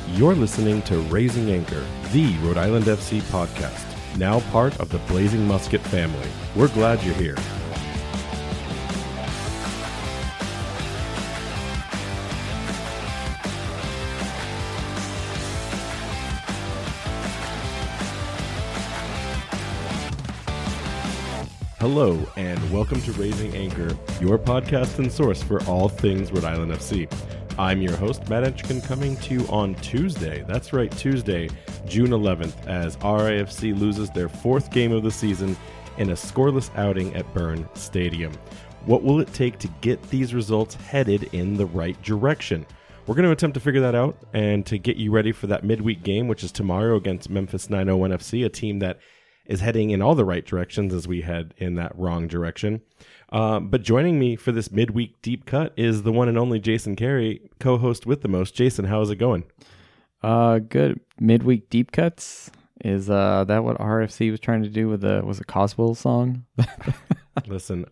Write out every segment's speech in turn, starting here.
You're listening to Raising Anchor, the Rhode Island FC podcast, now part of the Blazing Musket family. We're glad you're here. Hello, and welcome to Raising Anchor, your podcast and source for all things Rhode Island FC. I'm your host, Matt Etchkin, coming to you on Tuesday. That's right, Tuesday, June 11th, as RIFC loses their fourth game of the season in a scoreless outing at Byrne Stadium. What will it take to get these results headed in the right direction? We're going to attempt to figure that out and to get you ready for that midweek game, which is tomorrow against Memphis 901 FC, a team that is heading in all the right directions as we head in that wrong direction. But joining me for this midweek deep cut is the one and only Jason Carey, co-host with the most. Jason, how is it going? Good. Midweek deep cuts. Is that what RFC was trying to do with was it Coswell song? Listen,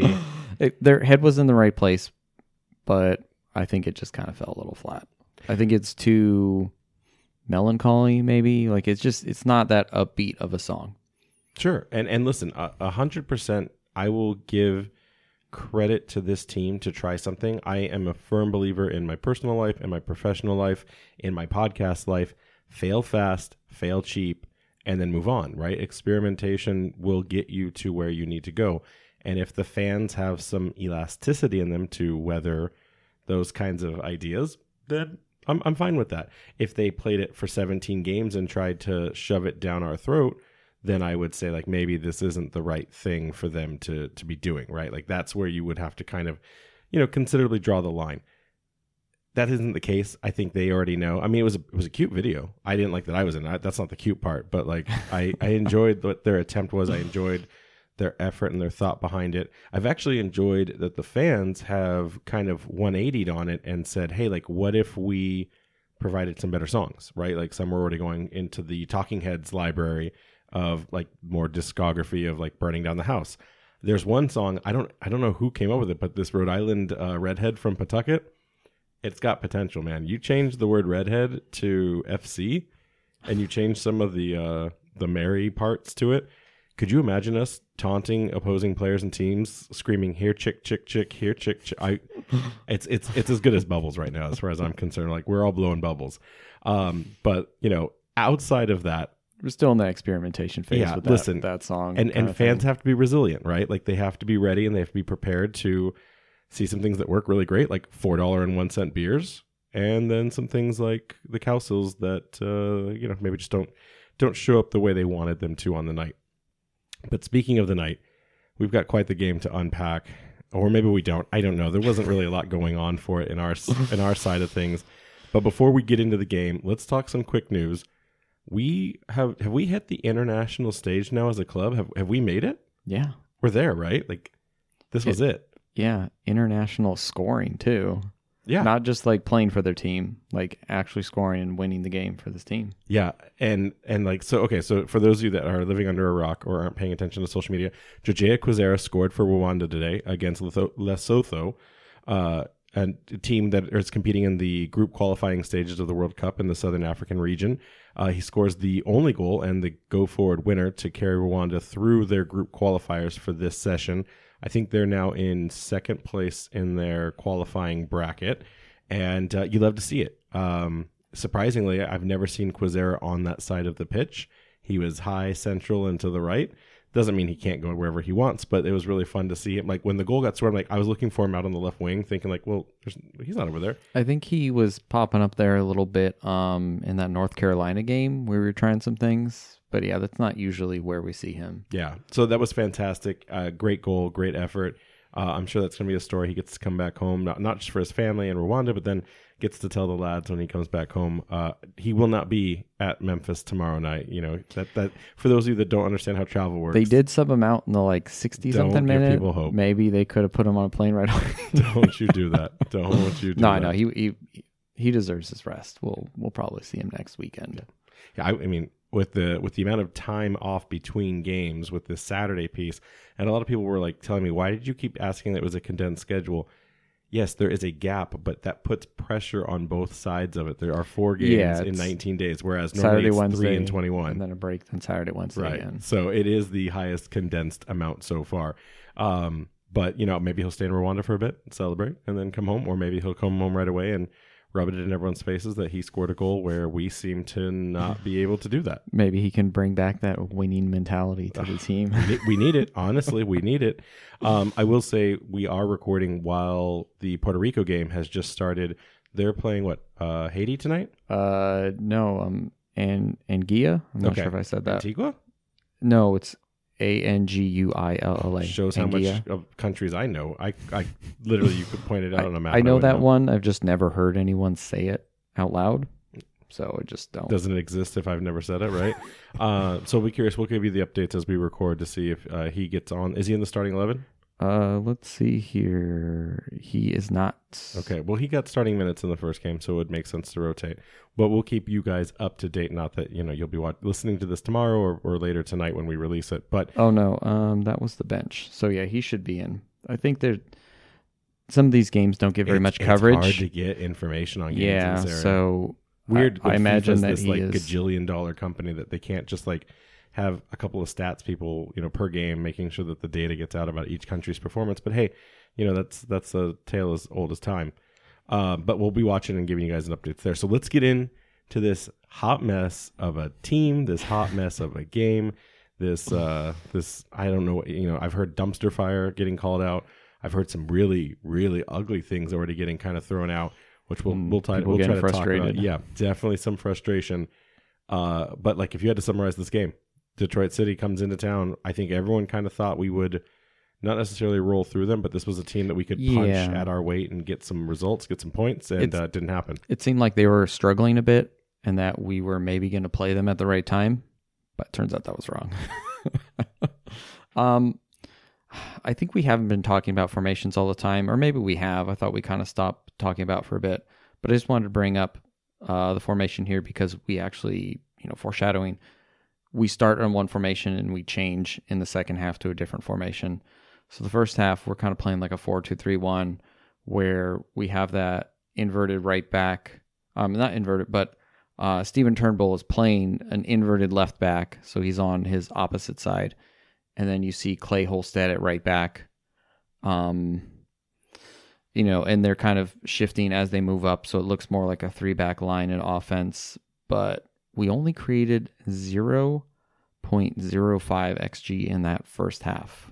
their head was in the right place, but I think it just kind of fell a little flat. I think it's too melancholy, maybe. Like it's not that upbeat of a song. Sure. And listen, 100%, I will give credit to this team to try something. I am a firm believer in my personal life and my professional life, in my podcast life. Fail fast, fail cheap, and then move on, right? Experimentation will get you to where you need to go. And if the fans have some elasticity in them to weather those kinds of ideas, then I'm fine with that. If they played it for 17 games and tried to shove it down our throat, then I would say, like, maybe this isn't the right thing for them to be doing, right? Like, that's where you would have to kind of, considerably draw the line. That isn't the case. I think they already know. I mean, it was a cute video. I didn't like that I was in it. That's not the cute part, but like, I enjoyed what their attempt was. I enjoyed their effort and their thought behind it. I've actually enjoyed that the fans have kind of 180'd on it and said, hey, like, what if we provided some better songs, right? Like, some were already going into the Talking Heads library of like more discography of like Burning Down the House. There's one song, I don't know who came up with it, but this Rhode Island redhead from Pawtucket, it's got potential, man. You change the word redhead to FC and you change some of the merry parts to it. Could you imagine us taunting opposing players and teams, screaming, here chick chick chick, here chick chick? It's as good as Bubbles right now as far as I'm concerned. Like, we're all blowing bubbles. But outside of that, we're still in that experimentation phase with that song. And fans have to be resilient, right? Like, they have to be ready and they have to be prepared to see some things that work really great, like $4.01 beers, and then some things like the Cowsills that maybe just don't show up the way they wanted them to on the night. But speaking of the night, we've got quite the game to unpack, or maybe we don't. I don't know. There wasn't really a lot going on for it in our side of things. But before we get into the game, let's talk some quick news. Have we hit the international stage now as a club? Have we made it? Yeah. We're there, right? Like, this was it. Yeah, international scoring too. Yeah. Not just like playing for their team, like actually scoring and winning the game for this team. Yeah. And like, so for those of you that are living under a rock or aren't paying attention to social media, Jojea Quizera scored for Rwanda today against Lesotho, a team that is competing in the group qualifying stages of the World Cup in the Southern African region. He scores the only goal and the go-forward winner to carry Rwanda through their group qualifiers for this session. I think they're now in second place in their qualifying bracket, and you love to see it. Surprisingly, I've never seen Quizera on that side of the pitch. He was high, central, and to the right. Doesn't mean he can't go wherever he wants, but it was really fun to see him. Like, when the goal got scored, I was looking for him out on the left wing, thinking like, well, he's not over there. I think he was popping up there a little bit in that North Carolina game where we were trying some things. But yeah, that's not usually where we see him. Yeah, so that was fantastic. Great goal, great effort. I'm sure that's going to be a story. He gets to come back home, not just for his family in Rwanda, but then gets to tell the lads when he comes back home. He will not be at Memphis tomorrow night. That for those of you that don't understand how travel works. They did sub him out in the 60-something minute. Don't give people hope. Maybe they could have put him on a plane right away. Don't you do that. Don't you do that. No, he deserves his rest. We'll probably see him next weekend. Yeah, I mean, with the amount of time off between games with this Saturday piece, and a lot of people were like telling me, why did you keep asking that it was a condensed schedule? yes, there is a gap, but that puts pressure on both sides of it. There are 4 games in 19 days, whereas normally Saturday, it's Wednesday, 3 and 21. and then a break, then Saturday, Wednesday Right. again. So it is the highest condensed amount so far. But, maybe he'll stay in Rwanda for a bit, celebrate, and then come home. Or maybe he'll come home right away and rub it in everyone's faces that he scored a goal where we seem to not be able to do that. Maybe he can bring back that winning mentality to the team. We need it. Honestly, we need it. I will say we are recording while the Puerto Rico game has just started. They're playing, Haiti tonight? No, Anguilla. I'm not Okay. sure if I said that. Antigua? No, it's Anguilla. Shows how much of countries I know. I literally, you could point it out on a map. I know wouldn't that one. I've just never heard anyone say it out loud, so I just don't. Doesn't exist if I've never said it, right? So we'll be curious. We'll give you the updates as we record to see if he gets on. Is he in the starting 11? Let's see here. He is not. Okay. Well, he got starting minutes in the first game, so it would make sense to rotate. But we'll keep you guys up to date. Not that you'll be listening to this tomorrow or later tonight when we release it. But oh no, that was the bench. So yeah, he should be in. I think some of these games don't get very much coverage. It's hard to get information on games. Yeah, in this area. so weird. I imagine FIFA's that this he is gajillion-dollar company that they can't just have a couple of stats people per game making sure that the data gets out about each country's performance. But hey, that's a tale as old as time. But we'll be watching and giving you guys an update there. So let's get into this hot mess of a team, this hot mess of a game, this I don't know, I've heard dumpster fire getting called out. I've heard some really, really ugly things already getting kind of thrown out, which we'll try to talk about. Yeah, definitely some frustration. But if you had to summarize this game, Detroit City comes into town. I think everyone kind of thought we would not necessarily roll through them, but this was a team that we could punch at our weight and get some results, get some points, and it didn't happen. It seemed like they were struggling a bit and that we were maybe going to play them at the right time, but it turns out that was wrong. I think we haven't been talking about formations all the time, or maybe we have. I thought we kind of stopped talking about for a bit, but I just wanted to bring up the formation here because we actually, foreshadowing, we start on one formation and we change in the second half to a different formation. So the first half, we're kind of playing like a 4-2-3-1 where we have that inverted right back. Not inverted, but Steven Turnbull is playing an inverted left back. So he's on his opposite side. And then you see Clay Holstead at right back. And they're kind of shifting as they move up. So it looks more like a 3-back line in offense. But we only created 0.05 XG in that first half.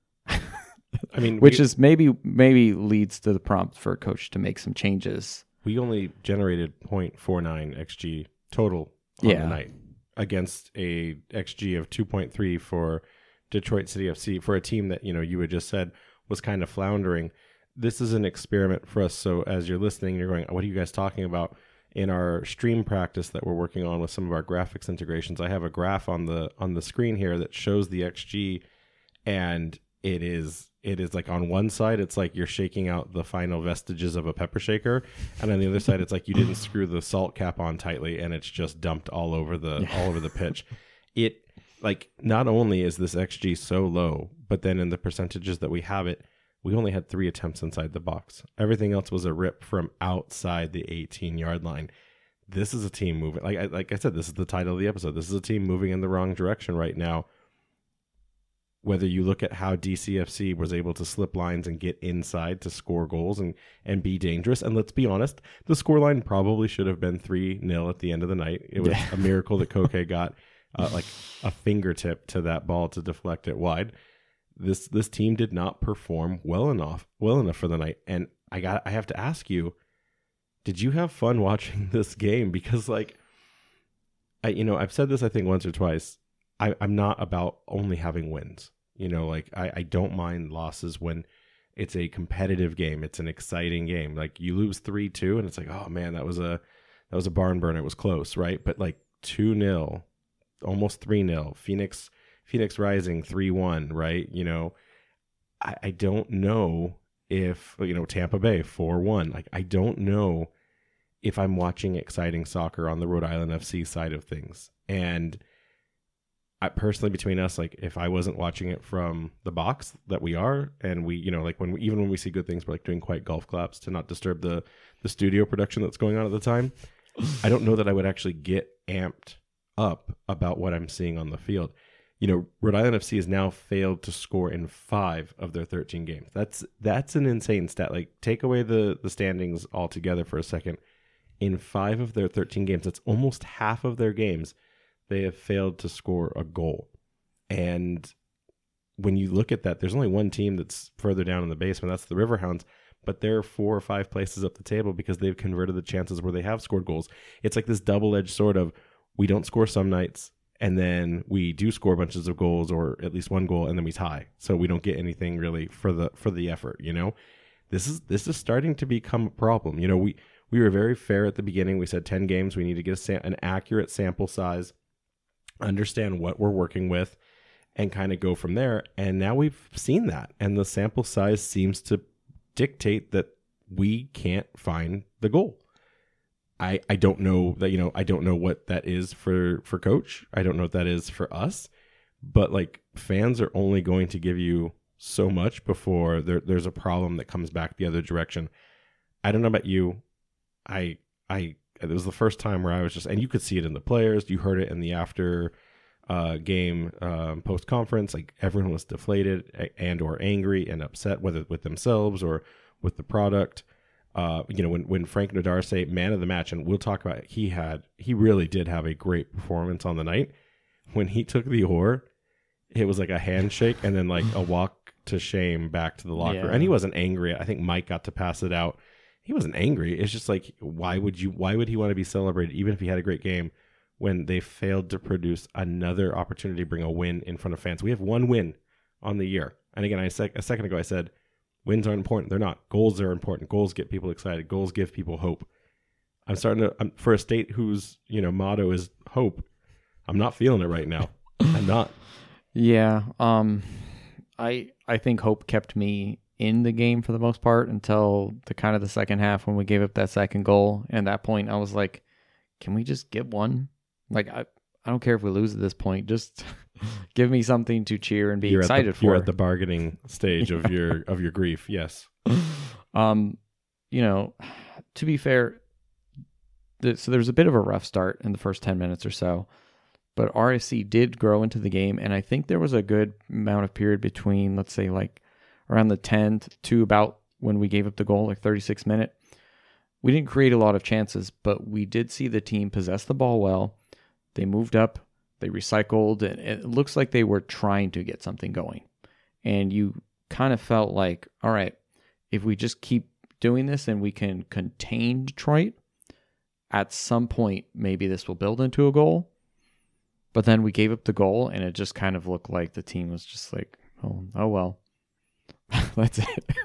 I mean, which is maybe leads to the prompt for a coach to make some changes. We only generated 0.49 XG total on the night against a XG of 2.3 for Detroit City FC for a team that, you had just said was kind of floundering. This is an experiment for us. So as you're listening, you're going, what are you guys talking about? In our stream practice that we're working on with some of our graphics integrations, I have a graph on the screen here that shows the XG, and it is like on one side it's like you're shaking out the final vestiges of a pepper shaker, and on the other side it's like you didn't screw the salt cap on tightly and it's just dumped all over the pitch. It not only is this XG so low, but then in the percentages that we have it, we only had 3 attempts inside the box. Everything else was a rip from outside the 18-yard line. This is a team moving. Like I said, this is the title of the episode. This is a team moving in the wrong direction right now. Whether you look at how DCFC was able to slip lines and get inside to score goals and be dangerous. And let's be honest, the scoreline probably should have been 3-0 at the end of the night. It was a miracle that Koke got like a fingertip to that ball to deflect it wide. This team did not perform well enough for the night, and I have to ask you, did you have fun watching this game? Because I've said this I think once or twice. I'm not about only having wins. I don't mind losses when it's a competitive game. It's an exciting game. Like you lose 3-2, and it's like, oh man, that was a barn burner. It was close, right? But 2-0, almost 3-0. Phoenix Rising 3-1, right? I don't know if, Tampa Bay 4-1. I don't know if I'm watching exciting soccer on the Rhode Island FC side of things. And I personally, between us, like if I wasn't watching it from the box that we are, and we, like even when we see good things, we're like doing quiet golf claps to not disturb the studio production that's going on at the time. I don't know that I would actually get amped up about what I'm seeing on the field. Rhode Island FC has now failed to score in 5 of their 13 games. That's an insane stat. Like, take away the standings altogether for a second. In 5 of their 13 games, that's almost half of their games, they have failed to score a goal. And when you look at that, there's only one team that's further down in the basement. That's the Riverhounds. But they're 4 or 5 places up the table because they've converted the chances where they have scored goals. It's like this double-edged sword of, we don't score some nights, and then we do score bunches of goals, or at least one goal, and then we tie. So we don't get anything really for the effort. This is starting to become a problem. We were very fair at the beginning. We said 10 games. We need to get an accurate sample size, understand what we're working with, and kind of go from there. And now we've seen that, and the sample size seems to dictate that we can't find the goal. I don't know that, I don't know what that is for coach. I don't know what that is for us, but like, fans are only going to give you so much before there's a problem that comes back the other direction. I don't know about you. It was the first time where I was just, and you could see it in the players, you heard it in the after game post conference, like everyone was deflated and or angry and upset, whether with themselves or with the product. When Frank Nadarse, man of the match, and we'll talk about it, he really did have a great performance on the night. When he took the oar, it was like a handshake and then like a walk to shame back to the locker. Yeah. And he wasn't angry. I think Mike got to pass it out. He wasn't angry. It's just like, why would he want to be celebrated, even if he had a great game, when they failed to produce another opportunity to bring a win in front of fans? We have one win on the year. And again, a second ago, I said, wins aren't important. They're not. Goals are important. Goals get people excited. Goals give people hope. For a state whose, motto is hope, I'm not feeling it right now. I'm not. Yeah. I think hope kept me in the game for the most part until the second half when we gave up that second goal. And at that point, I was like, can we just get one? Like, I don't care if we lose at this point. Just give me something to cheer and be excited for. You're at the bargaining stage of your grief. Yes. To be fair, so there was a bit of a rough start in the first 10 minutes or so, but RSC did grow into the game. And I think there was a good amount of period between, let's say, like around the 10th to about when we gave up the goal, like 36 minute. We didn't create a lot of chances, but we did see the team possess the ball well. They moved up, they recycled, and it looks like they were trying to get something going. And you kind of felt like, all right, if we just keep doing this and we can contain Detroit, at some point, maybe this will build into a goal. But then we gave up the goal, and it just kind of looked like the team was just like, oh well, that's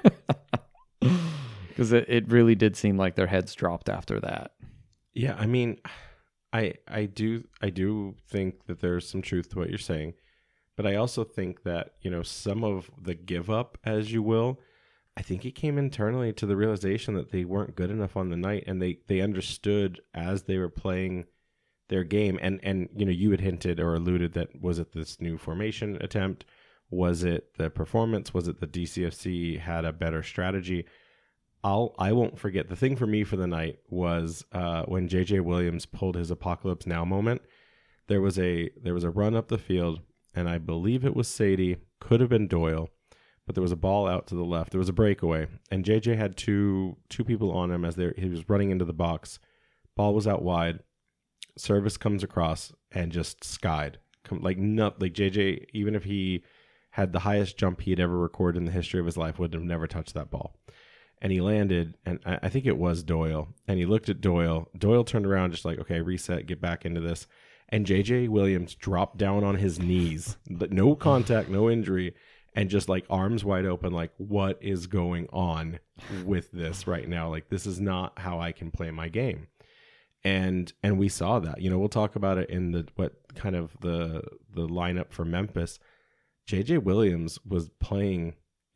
it. Because it really did seem like their heads dropped after that. Yeah, I mean, I do think that there's some truth to what you're saying, but I also think that, some of the give up, as you will, I think it came internally to the realization that they weren't good enough on the night, and they understood as they were playing their game. And you had hinted or alluded that, was it this new formation attempt? Was it the performance? Was it the DCFC had a better strategy? I won't forget. The thing for me for the night was when JJ Williams pulled his Apocalypse Now moment. There was a run up the field, and I believe it was Sadie, could have been Doyle, but there was a ball out to the left. There was a breakaway, and JJ had two people on him as he was running into the box. Ball was out wide. Service comes across and just skied. Like JJ, even if he had the highest jump he had ever recorded in the history of his life, would have never touched that ball. And he landed, and I think it was Doyle, and he looked at Doyle. Doyle turned around just like, okay, reset, get back into this. And JJ Williams dropped down on his knees, no contact, no injury, and just like arms wide open, like, what is going on with this right now? Like, this is not how I can play my game. And we saw that. We'll talk about it in the lineup for Memphis. JJ Williams was playing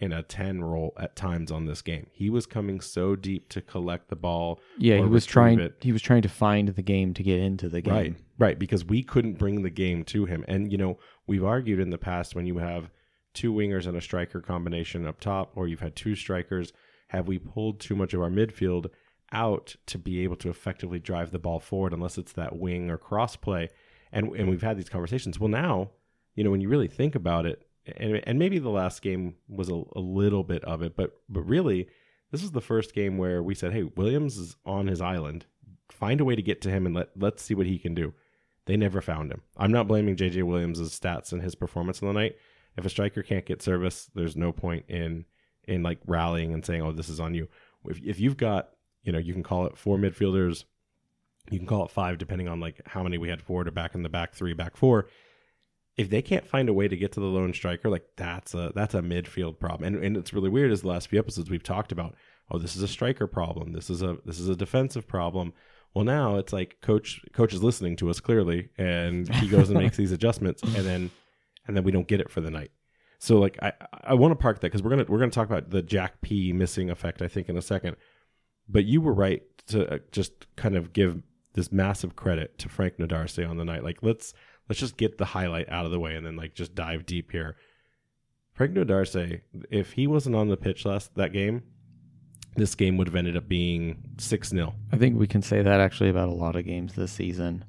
in a 10 role at times on this game. He was coming so deep to collect the ball. Yeah, or he was retrieve trying. it. He was trying to find the game to get into the game. Right, because we couldn't bring the game to him. And, we've argued in the past when you have two wingers and a striker combination up top, or you've had two strikers, have we pulled too much of our midfield out to be able to effectively drive the ball forward unless it's that wing or cross play? And we've had these conversations. Well, now, when you really think about it, and maybe the last game was a little bit of it, but really, this is the first game where we said, hey, Williams is on his island. Find a way to get to him and let's see what he can do. They never found him. I'm not blaming JJ Williams' stats and his performance on the night. If a striker can't get service, there's no point in like rallying and saying, oh, this is on you. If you've got, you can call it 4 midfielders, you can call it 5, depending on like how many we had forward or back in the back 3, back 4. If they can't find a way to get to the lone striker, like that's a midfield problem. And it's really weird, as the last few episodes we've talked about, oh, this is a striker problem. This is a defensive problem. Well, now it's like coach is listening to us clearly, and he goes and makes these adjustments, and then we don't get it for the night. So like I want to park that because we're gonna talk about the Jack P missing effect, I think, in a second. But you were right to just kind of give this massive credit to Frank Nodarse on the night. Like let's just get the highlight out of the way and then like just dive deep here. Frank Nodarse, if he wasn't on the pitch that game, this game would have ended up being 6-0. I think we can say that actually about a lot of games this season.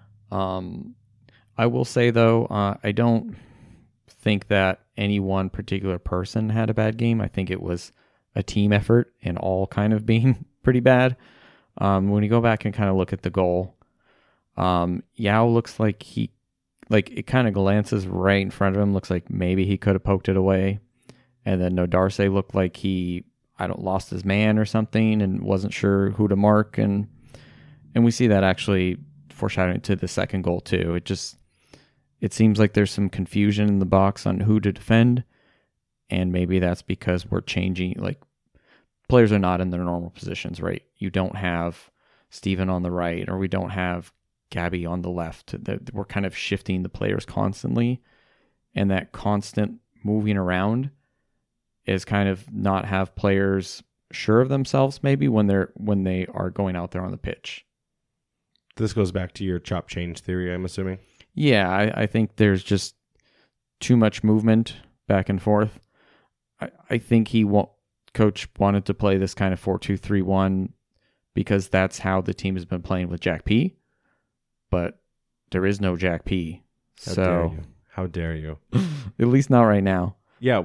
I will say, though, I don't think that any one particular person had a bad game. I think it was a team effort and all kind of being pretty bad. When you go back and kind of look at the goal, Yao looks like it kind of glances right in front of him. Looks like maybe he could have poked it away. And then Nodarse looked like he lost his man or something and wasn't sure who to mark. And we see that actually foreshadowing to the second goal too. It seems like there's some confusion in the box on who to defend. And maybe that's because we're changing, like players are not in their normal positions, right? You don't have Steven on the right, or we don't have Gabby on the left. We're kind of shifting the players constantly. And that constant moving around is kind of not have players sure of themselves maybe when they are going out there on the pitch. This goes back to your chop change theory, I'm assuming. Yeah, I think there's just too much movement back and forth. I think coach wanted to play this kind of 4-2-3-1 because that's how the team has been playing with Jack P. But there is no Jack P. How dare you? At least not right now. Yeah,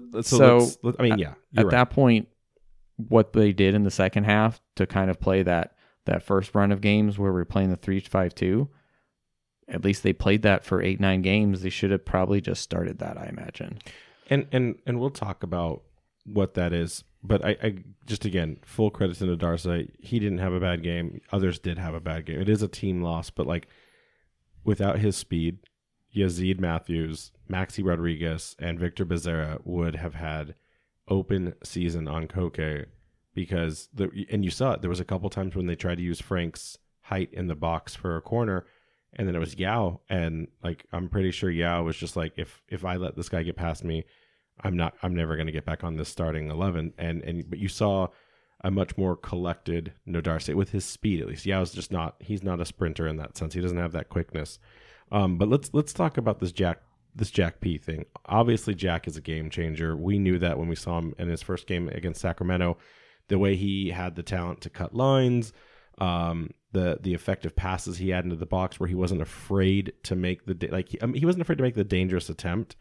at that point, what they did in the second half to kind of play that first run of games where we're playing the 3-5-2, at least they played that for 8-9 games. They should have probably just started that, I imagine. And we'll talk about what that is. But I just, again, full credit to Nodarse. He didn't have a bad game. Others did have a bad game. It is a team loss, but like without his speed, Yazid Matthews, Maxi Rodriguez, and Victor Becerra would have had open season on Koke because and you saw it. There was a couple times when they tried to use Frank's height in the box for a corner, and then it was Yao, and like I'm pretty sure Yao was just like, if I let this guy get past me, I'm never going to get back on this starting 11. But you saw a much more collected Nodarse with his speed, at least. Yao's just he's not a sprinter in that sense. He doesn't have that quickness. But let's talk about this Jack P thing. Obviously, Jack is a game changer. We knew that when we saw him in his first game against Sacramento. The way he had the talent to cut lines, the effective passes he had into the box, where he wasn't afraid to make he wasn't afraid to make the dangerous attempt.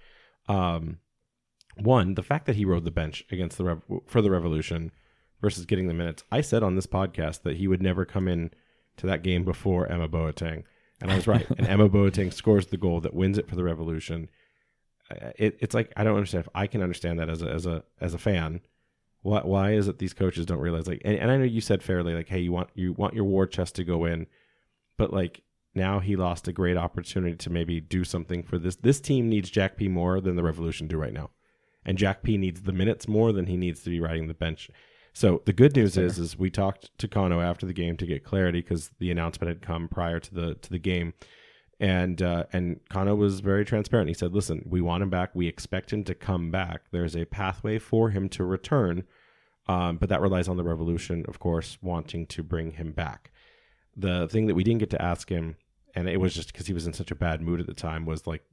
One, the fact that he rode the bench against for the Revolution versus getting the minutes. I said on this podcast that he would never come in to that game before Emma Boateng. And I was right. And Emma Boateng scores the goal that wins it for the Revolution. It's like, I don't understand. If I can understand that as a fan, why is it these coaches don't realize, like, and I know you said fairly, like, hey, you want your war chest to go in, but like now he lost a great opportunity to maybe do something for this. This team needs Jack P more than the Revolution do right now. And Jack P needs the minutes more than he needs to be riding the bench. So the good news is we talked to Kano after the game to get clarity because the announcement had come prior to the game, And Kano was very transparent. He said, listen, we want him back. We expect him to come back. There's a pathway for him to return, but that relies on the Revolution, of course, wanting to bring him back. The thing that we didn't get to ask him, and it was just because he was in such a bad mood at the time, was like,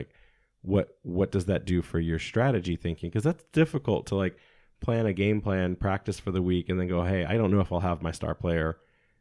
what does that do for your strategy thinking? Because that's difficult to like plan a game plan, practice for the week, and then go, hey, I don't know if I'll have my star player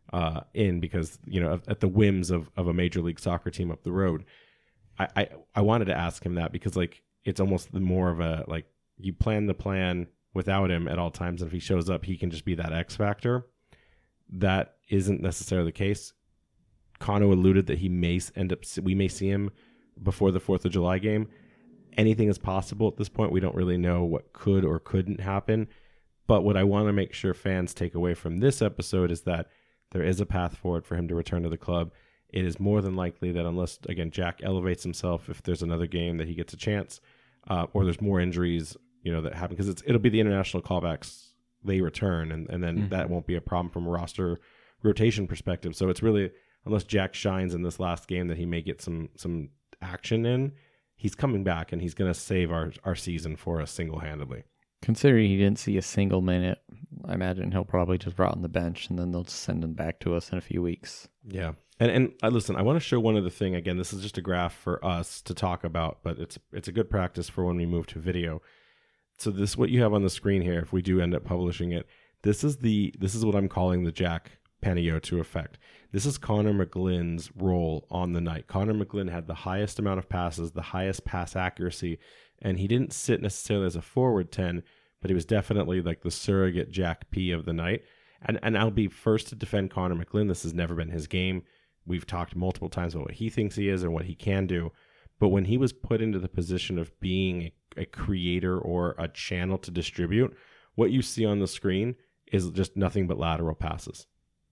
in because, at the whims of a Major League Soccer team up the road. I wanted to ask him that because like it's almost more of a like you plan the plan without him at all times, and if he shows up, he can just be that X factor. That isn't necessarily the case. Kano alluded that we may see him before the 4th of July game. Anything is possible at this point. We don't really know what could or couldn't happen. But what I want to make sure fans take away from this episode is that there is a path forward for him to return to the club. It is more than likely that unless, again, Jack elevates himself, if there's another game that he gets a chance, or there's more injuries, that happen, because it'll be the international callbacks. They return, and then that won't be a problem from a roster rotation perspective. So it's really, unless Jack shines in this last game, that he may get some action in. He's coming back, and he's going to save our season for us single-handedly. Considering he didn't see a single minute, I imagine he'll probably just rot on the bench, and then they'll just send him back to us in a few weeks. Yeah. And listen, I want to show one other thing. Again, this is just a graph for us to talk about, but it's a good practice for when we move to video. So this, what you have on the screen here, if we do end up publishing it, this is what I'm calling the Jack Panayiotou effect. This is Connor McGlynn's role on the night. Connor McGlynn had the highest amount of passes, the highest pass accuracy, and he didn't sit necessarily as a forward 10, but he was definitely like the surrogate Jack P of the night. And I'll be first to defend Connor McGlynn. This has never been his game. We've talked multiple times about what he thinks he is and what he can do. But when he was put into the position of being a creator or a channel to distribute, what you see on the screen is just nothing but lateral passes.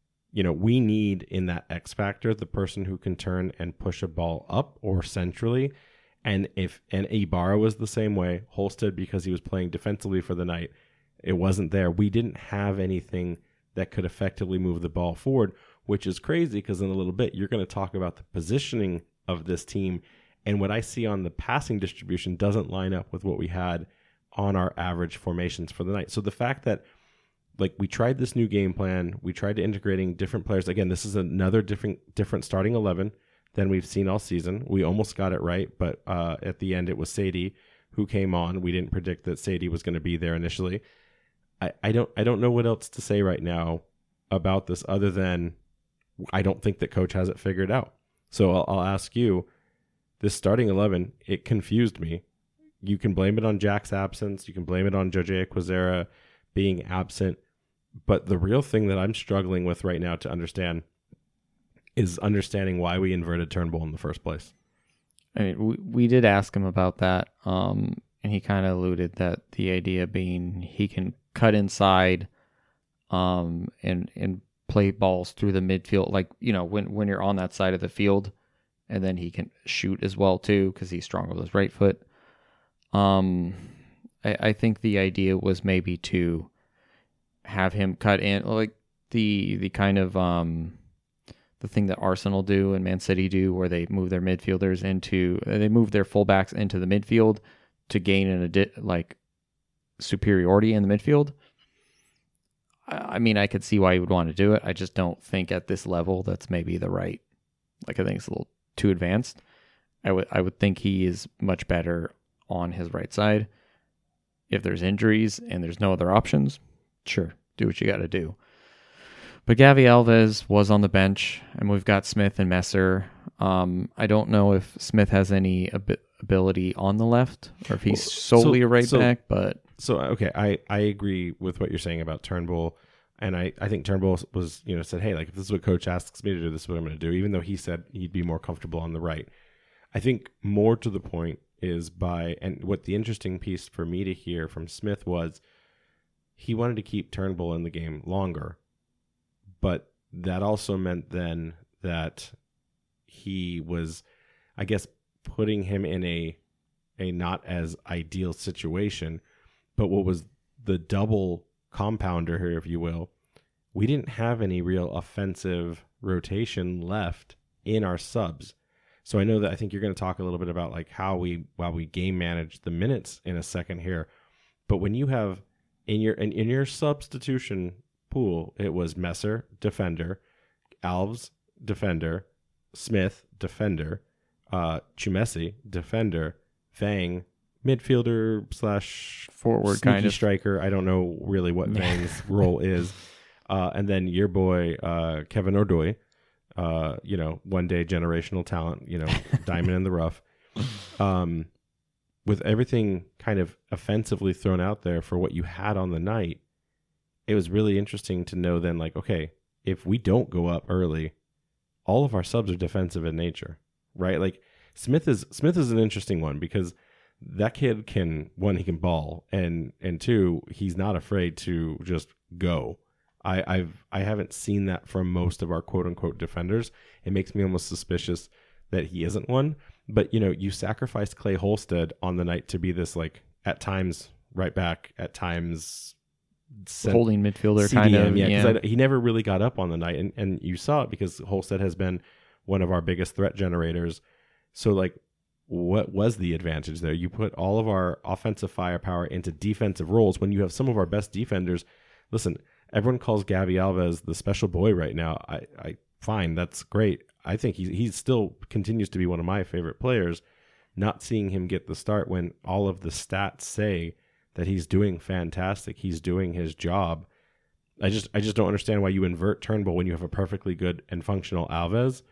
We need in that X factor the person who can turn and push a ball up or centrally. And Ibarra was the same way. Holstead, because he was playing defensively for the night, it wasn't there. We didn't have anything that could effectively move the ball forward, which is crazy because in a little bit you're going to talk about the positioning of this team. And what I see on the passing distribution doesn't line up with what we had on our average formations for the night. So the fact that like we tried this new game plan, we tried to integrating different players. Again, this is another different starting 11 than we've seen all season. We almost got it right, but at the end it was Sadie who came on. We didn't predict that Sadie was going to be there initially. I don't know what else to say right now about this other than I don't think that coach has it figured out. So I'll ask you, this starting 11, it confused me. You can blame it on Jack's absence. You can blame it on Jose Quezera being absent. But the real thing that I'm struggling with right now to understand is understanding why we inverted Turnbull in the first place. I mean, we did ask him about that, and he kind of alluded that the idea being he can cut inside and play balls through the midfield, like, when you're on that side of the field, and then he can shoot as well, too, because he's strong with his right foot. I think the idea was maybe to have him cut in, like the kind of the thing that Arsenal do and Man City do, where they move their midfielders they move their fullbacks into the midfield to gain superiority in the midfield. I mean, I could see why you would want to do it. I just don't think at this level that's maybe the right. I think it's a little too advanced. I would think he is much better on his right side. If there's injuries and there's no other options, sure, do what you got to do. But Gavi Alves was on the bench, and we've got Smith and Messer. I don't know if Smith has any ability on the left, or if he's solely a right back. But okay, I agree with what you're saying about Turnbull, and I think Turnbull was said, hey, like if this is what coach asks me to do, this is what I'm going to do. Even though he said he'd be more comfortable on the right, I think more to the point is and what the interesting piece for me to hear from Smith was he wanted to keep Turnbull in the game longer. But that also meant then that he was, I guess, putting him in a not as ideal situation. But what was the double compounder here, if you will, we didn't have any real offensive rotation left in our subs. So I know that I think you're going to talk a little bit about like how we game manage the minutes in a second here. But when you have in your substitution pool, it was Messer, defender, Alves, defender, Smith, defender, Chumesi, defender, Vang, midfielder / Forward sneaky kind of striker. I don't know really what Vang's role is. And then your boy, Kevin Ordoy, one day generational talent, diamond in the rough. With everything kind of offensively thrown out there for what you had on the night, it was really interesting to know then, like, okay, if we don't go up early, all of our subs are defensive in nature, right? Like Smith is an interesting one because that kid can, one, he can ball, and two, he's not afraid to just go. I haven't seen that from most of our quote unquote defenders. It makes me almost suspicious that he isn't one. But you sacrificed Clay Holstead on the night to be this, like, at times right back, at times holding midfielder CDM, kind of. because he never really got up on the night, and you saw it because Holstead has been one of our biggest threat generators. So, like, what was the advantage there? You put all of our offensive firepower into defensive roles when you have some of our best defenders. Listen, everyone calls Gabby Alves the special boy right now. I fine, that's great. I think he still continues to be one of my favorite players. Not seeing him get the start when all of the stats say that he's doing fantastic, he's doing his job. I just don't understand why you invert Turnbull when you have a perfectly good and functional Alves.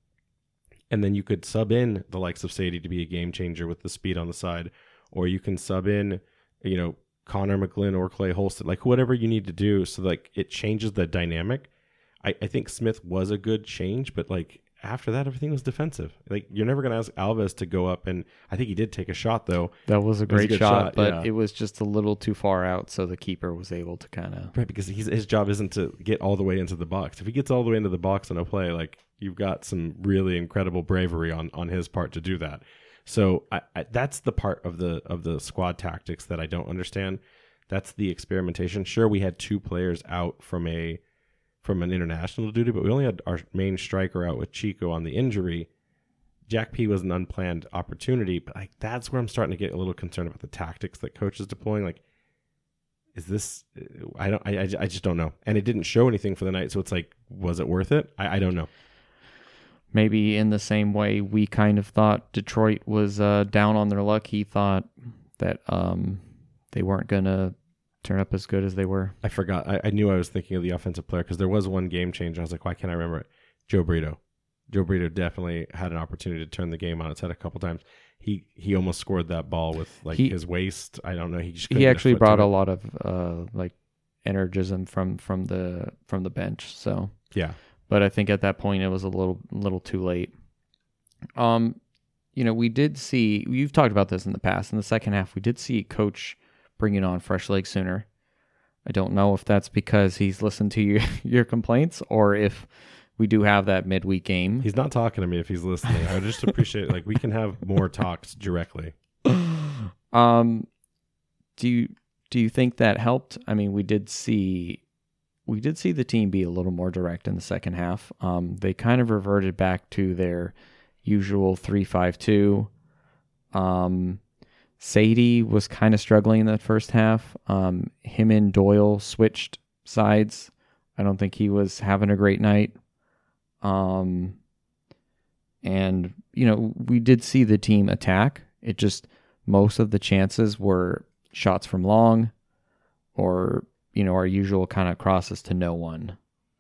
And then you could sub in the likes of Sadie to be a game changer with the speed on the side, or you can sub in, Connor McGlynn or Clay Holstead, like whatever you need to do so like it changes the dynamic. I think Smith was a good change, but like after that, everything was defensive. Like you're never going to ask Alves to go up, and I think he did take a shot though. That was a great shot, but yeah. It was just a little too far out, so the keeper was able to kind of because his job isn't to get all the way into the box. If he gets all the way into the box in a play, like you've got some really incredible bravery on his part to do that. So that's the part of the squad tactics that I don't understand. That's the experimentation. Sure, we had 2 players out from an international duty, but we only had our main striker out with Chico on the injury. Jack P was an unplanned opportunity, but like that's where I'm starting to get a little concerned about the tactics that coach is deploying. Like, is this? I just don't know. And it didn't show anything for the night, so it's like, was it worth it? I don't know. Maybe in the same way we kind of thought Detroit was down on their luck, he thought that they weren't going to turn up as good as they were. I forgot. I knew I was thinking of the offensive player because there was one game change. I was like, why can't I remember it? Joe Brito. Joe Brito definitely had an opportunity to turn the game on its head a couple times. He almost scored that ball with his waist. I don't know. He actually brought a lot of energism from the bench. So yeah. But I think at that point it was a little too late. We did see, you've talked about this in the past. In the second half, we did see Coach bringing on fresh legs sooner. I don't know if that's because he's listened to your complaints or if we do have that midweek game. He's not talking to me if he's listening. I would just appreciate we can have more talks directly. Do you think that helped? I mean, we did see the team be a little more direct in the second half. They kind of reverted back to their usual 3-5-2. Sadie was kind of struggling in that first half. Him and Doyle switched sides. I don't think he was having a great night. And, we did see the team attack. It just, most of the chances were shots from long or, our usual kind of crosses to no one.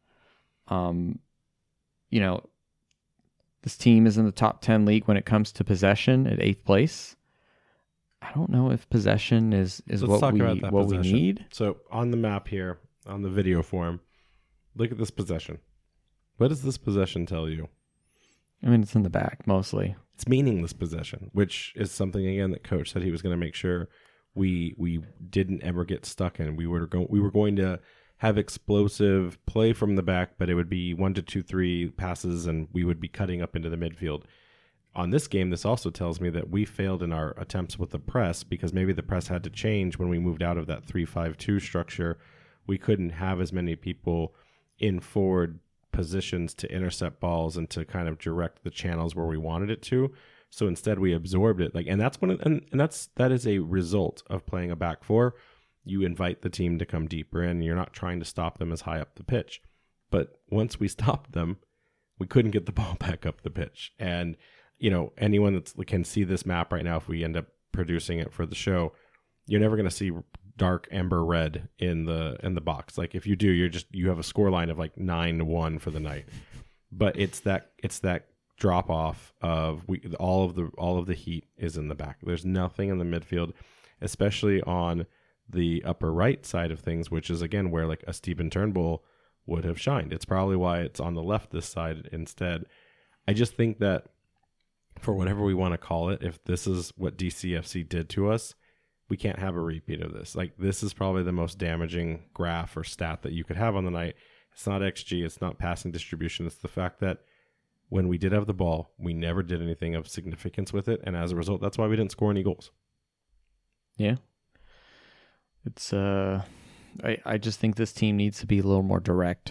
This team is in the top 10 league when it comes to possession at 8th place. I don't know if possession is what we need. So on the map here, on the video form, look at this possession. What does this possession tell you? I mean, it's in the back mostly. It's meaningless possession, which is something again that coach said he was going to make sure we didn't ever get stuck in. We were going to have explosive play from the back, but it would be 1 to 2, 3 passes, and we would be cutting up into the midfield. On this game, this also tells me that we failed in our attempts with the press because maybe the press had to change when we moved out of that 3-5-2 structure. We couldn't have as many people in forward positions to intercept balls and to kind of direct the channels where we wanted it to. So instead we absorbed it. And that's that is a result of playing a back four. You invite the team to come deeper in. You're not trying to stop them as high up the pitch. But once we stopped them, we couldn't get the ball back up the pitch. And, anyone that can see this map right now, if we end up producing it for the show, you're never going to see dark amber red in the box. Like if you do, you have a score line of like 9-1 for the night. But it's that drop off of all of the heat is in the back. There's nothing in the midfield, especially on the upper right side of things, which is again where like a Stephen Turnbull would have shined. It's probably why it's on the left this side instead. I just think that for whatever we want to call it, if this is what DCFC did to us, we can't have a repeat of this. Like this is probably the most damaging graph or stat that you could have on the night. It's not XG, it's not passing distribution. It's the fact that when we did have the ball, we never did anything of significance with it. And as a result, that's why we didn't score any goals. Yeah. It's, I just think this team needs to be a little more direct.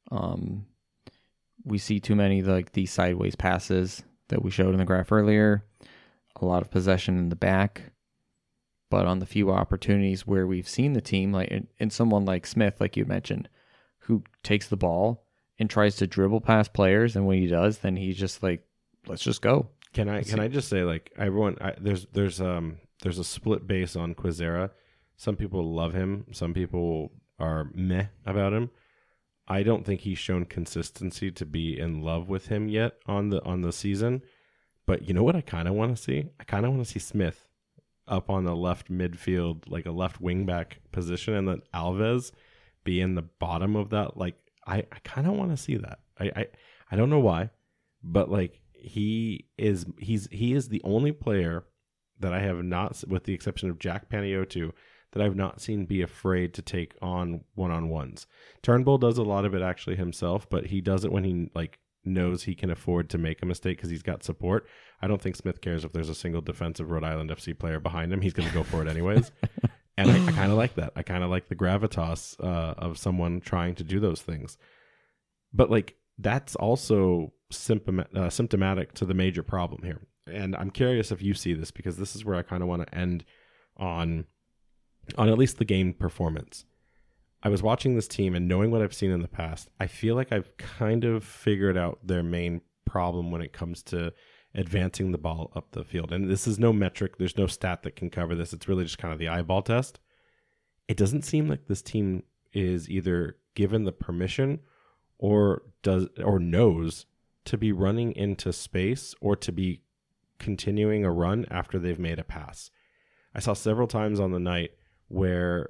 We see too many like these sideways passes that we showed in the graph earlier. A lot of possession in the back. But on the few opportunities where we've seen the team, like and someone like Smith, like you mentioned, who takes the ball and tries to dribble past players, and when he does, then he's just like, "Let's just go." Can I just say, like everyone, there's a split base on Quizera. Some people love him, some people are meh about him. I don't think he's shown consistency to be in love with him yet on the season. But you know what I kind of want to see? I kind of want to see Smith up on the left midfield, like a left wing back position, and then Alves be in the bottom of that. Like I kind of want to see that. I don't know why, but like he is the only player that I have not, with the exception of Jack Panayiotou, that I've not seen be afraid to take on one-on-ones. Turnbull does a lot of it actually himself, but he does it when he like knows he can afford to make a mistake because he's got support. I don't think Smith cares if there's a single defensive Rhode Island FC player behind him. He's going to go for it anyways. And I kind of like that. I kind of like the gravitas of someone trying to do those things. But like that's also symptomatic to the major problem here. And I'm curious if you see this, because this is where I kind of want to end on at least the game performance. I was watching this team and knowing what I've seen in the past, I feel like I've kind of figured out their main problem when it comes to advancing the ball up the field. And this is no metric. There's no stat that can cover this. It's really just kind of the eyeball test. It doesn't seem like this team is either given the permission or knows to be running into space or to be continuing a run after they've made a pass. I saw several times on the night where,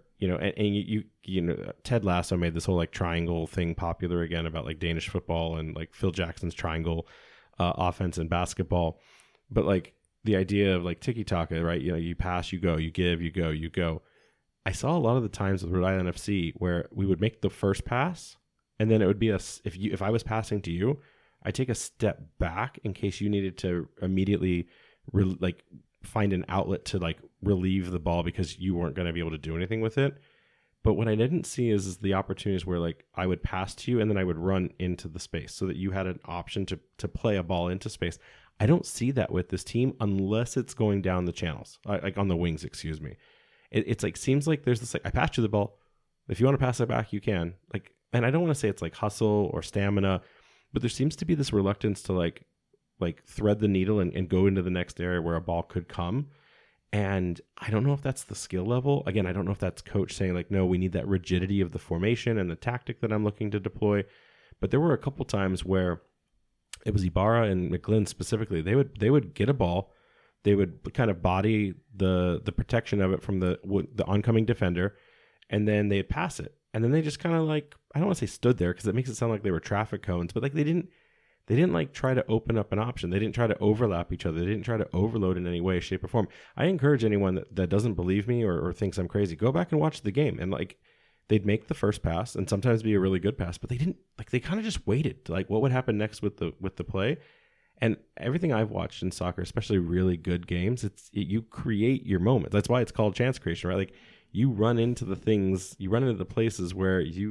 Ted Lasso made this whole like triangle thing popular again about like Danish football and like Phil Jackson's triangle offense in basketball. But like the idea of like tiki-taka, right? You pass, you go, you give, you go, you go. I saw a lot of the times with Rhode Island FC where we would make the first pass and then it would be if I was passing to you, I take a step back in case you needed to immediately find an outlet to like relieve the ball because you weren't going to be able to do anything with it. But what I didn't see is the opportunities where like I would pass to you and then I would run into the space so that you had an option to play a ball into space. I don't see that with this team unless it's going down the channels, like on the wings, excuse me. It's like, seems like there's this, like, I passed you the ball. If you want to pass it back, you can. Like, and I don't want to say it's like hustle or stamina, but there seems to be this reluctance to like thread the needle and go into the next area where a ball could come. And I don't know if that's the skill level. Again, I don't know if that's coach saying like, no, we need that rigidity of the formation and the tactic that I'm looking to deploy. But there were a couple times where it was Ibarra and McGlynn specifically. They would get a ball. They would kind of body the protection of it from the oncoming defender, and then they'd pass it. And then they just kind of like, I don't want to say stood there because it makes it sound like they were traffic cones, but like they didn't like try to open up an option. They didn't try to overlap each other. They didn't try to overload in any way, shape, or form. I encourage anyone that doesn't believe me or thinks I'm crazy, go back and watch the game. And like they'd make the first pass and sometimes be a really good pass, but they didn't, like, they kind of just waited to like what would happen next with the play. And everything I've watched in soccer, especially really good games, you create your moment. That's why it's called chance creation, right? Like you run into the places where you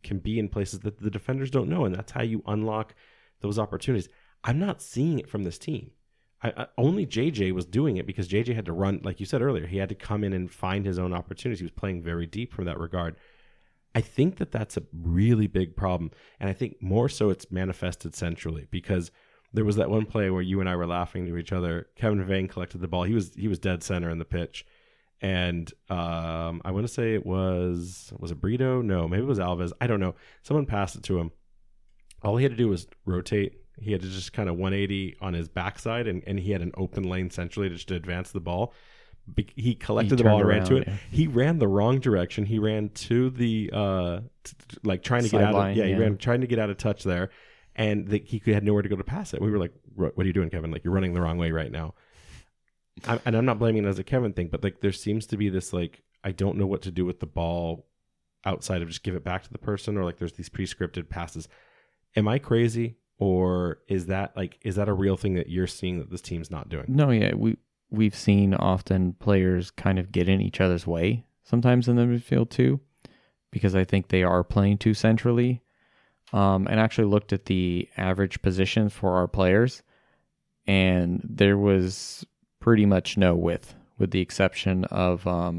can be in places that the defenders don't know, and that's how you unlock those opportunities. I'm not seeing it from this team. Only JJ was doing it because JJ had to run, like you said earlier. He had to come in and find his own opportunities. He was playing very deep from that regard. I think that that's a really big problem, and I think more so it's manifested centrally because there was that one play where you and I were laughing to each other. Kevin Vane collected the ball. He was dead center in the pitch, and I want to say it was it Brito? No, maybe it was Alves. I don't know. Someone passed it to him. All he had to do was rotate. He had to just kind of 180 on his backside, and he had an open lane centrally just to advance the ball. He collected the ball and ran to it. Yeah. He ran the wrong direction. He ran to the like trying to get out of he ran trying to get out of touch there, and he had nowhere to go to pass it. We were like, "What are you doing, Kevin? Like you're running the wrong way right now." And I'm not blaming it as a Kevin thing, but like there seems to be this like I don't know what to do with the ball outside of just give it back to the person, or like there's these pre-scripted passes. Am I crazy? Or is that a real thing that you're seeing that this team's not doing? No, yeah, we've seen often players kind of get in each other's way sometimes in the midfield too, because I think they are playing too centrally. And actually looked at the average position for our players, and there was pretty much no width, with the exception of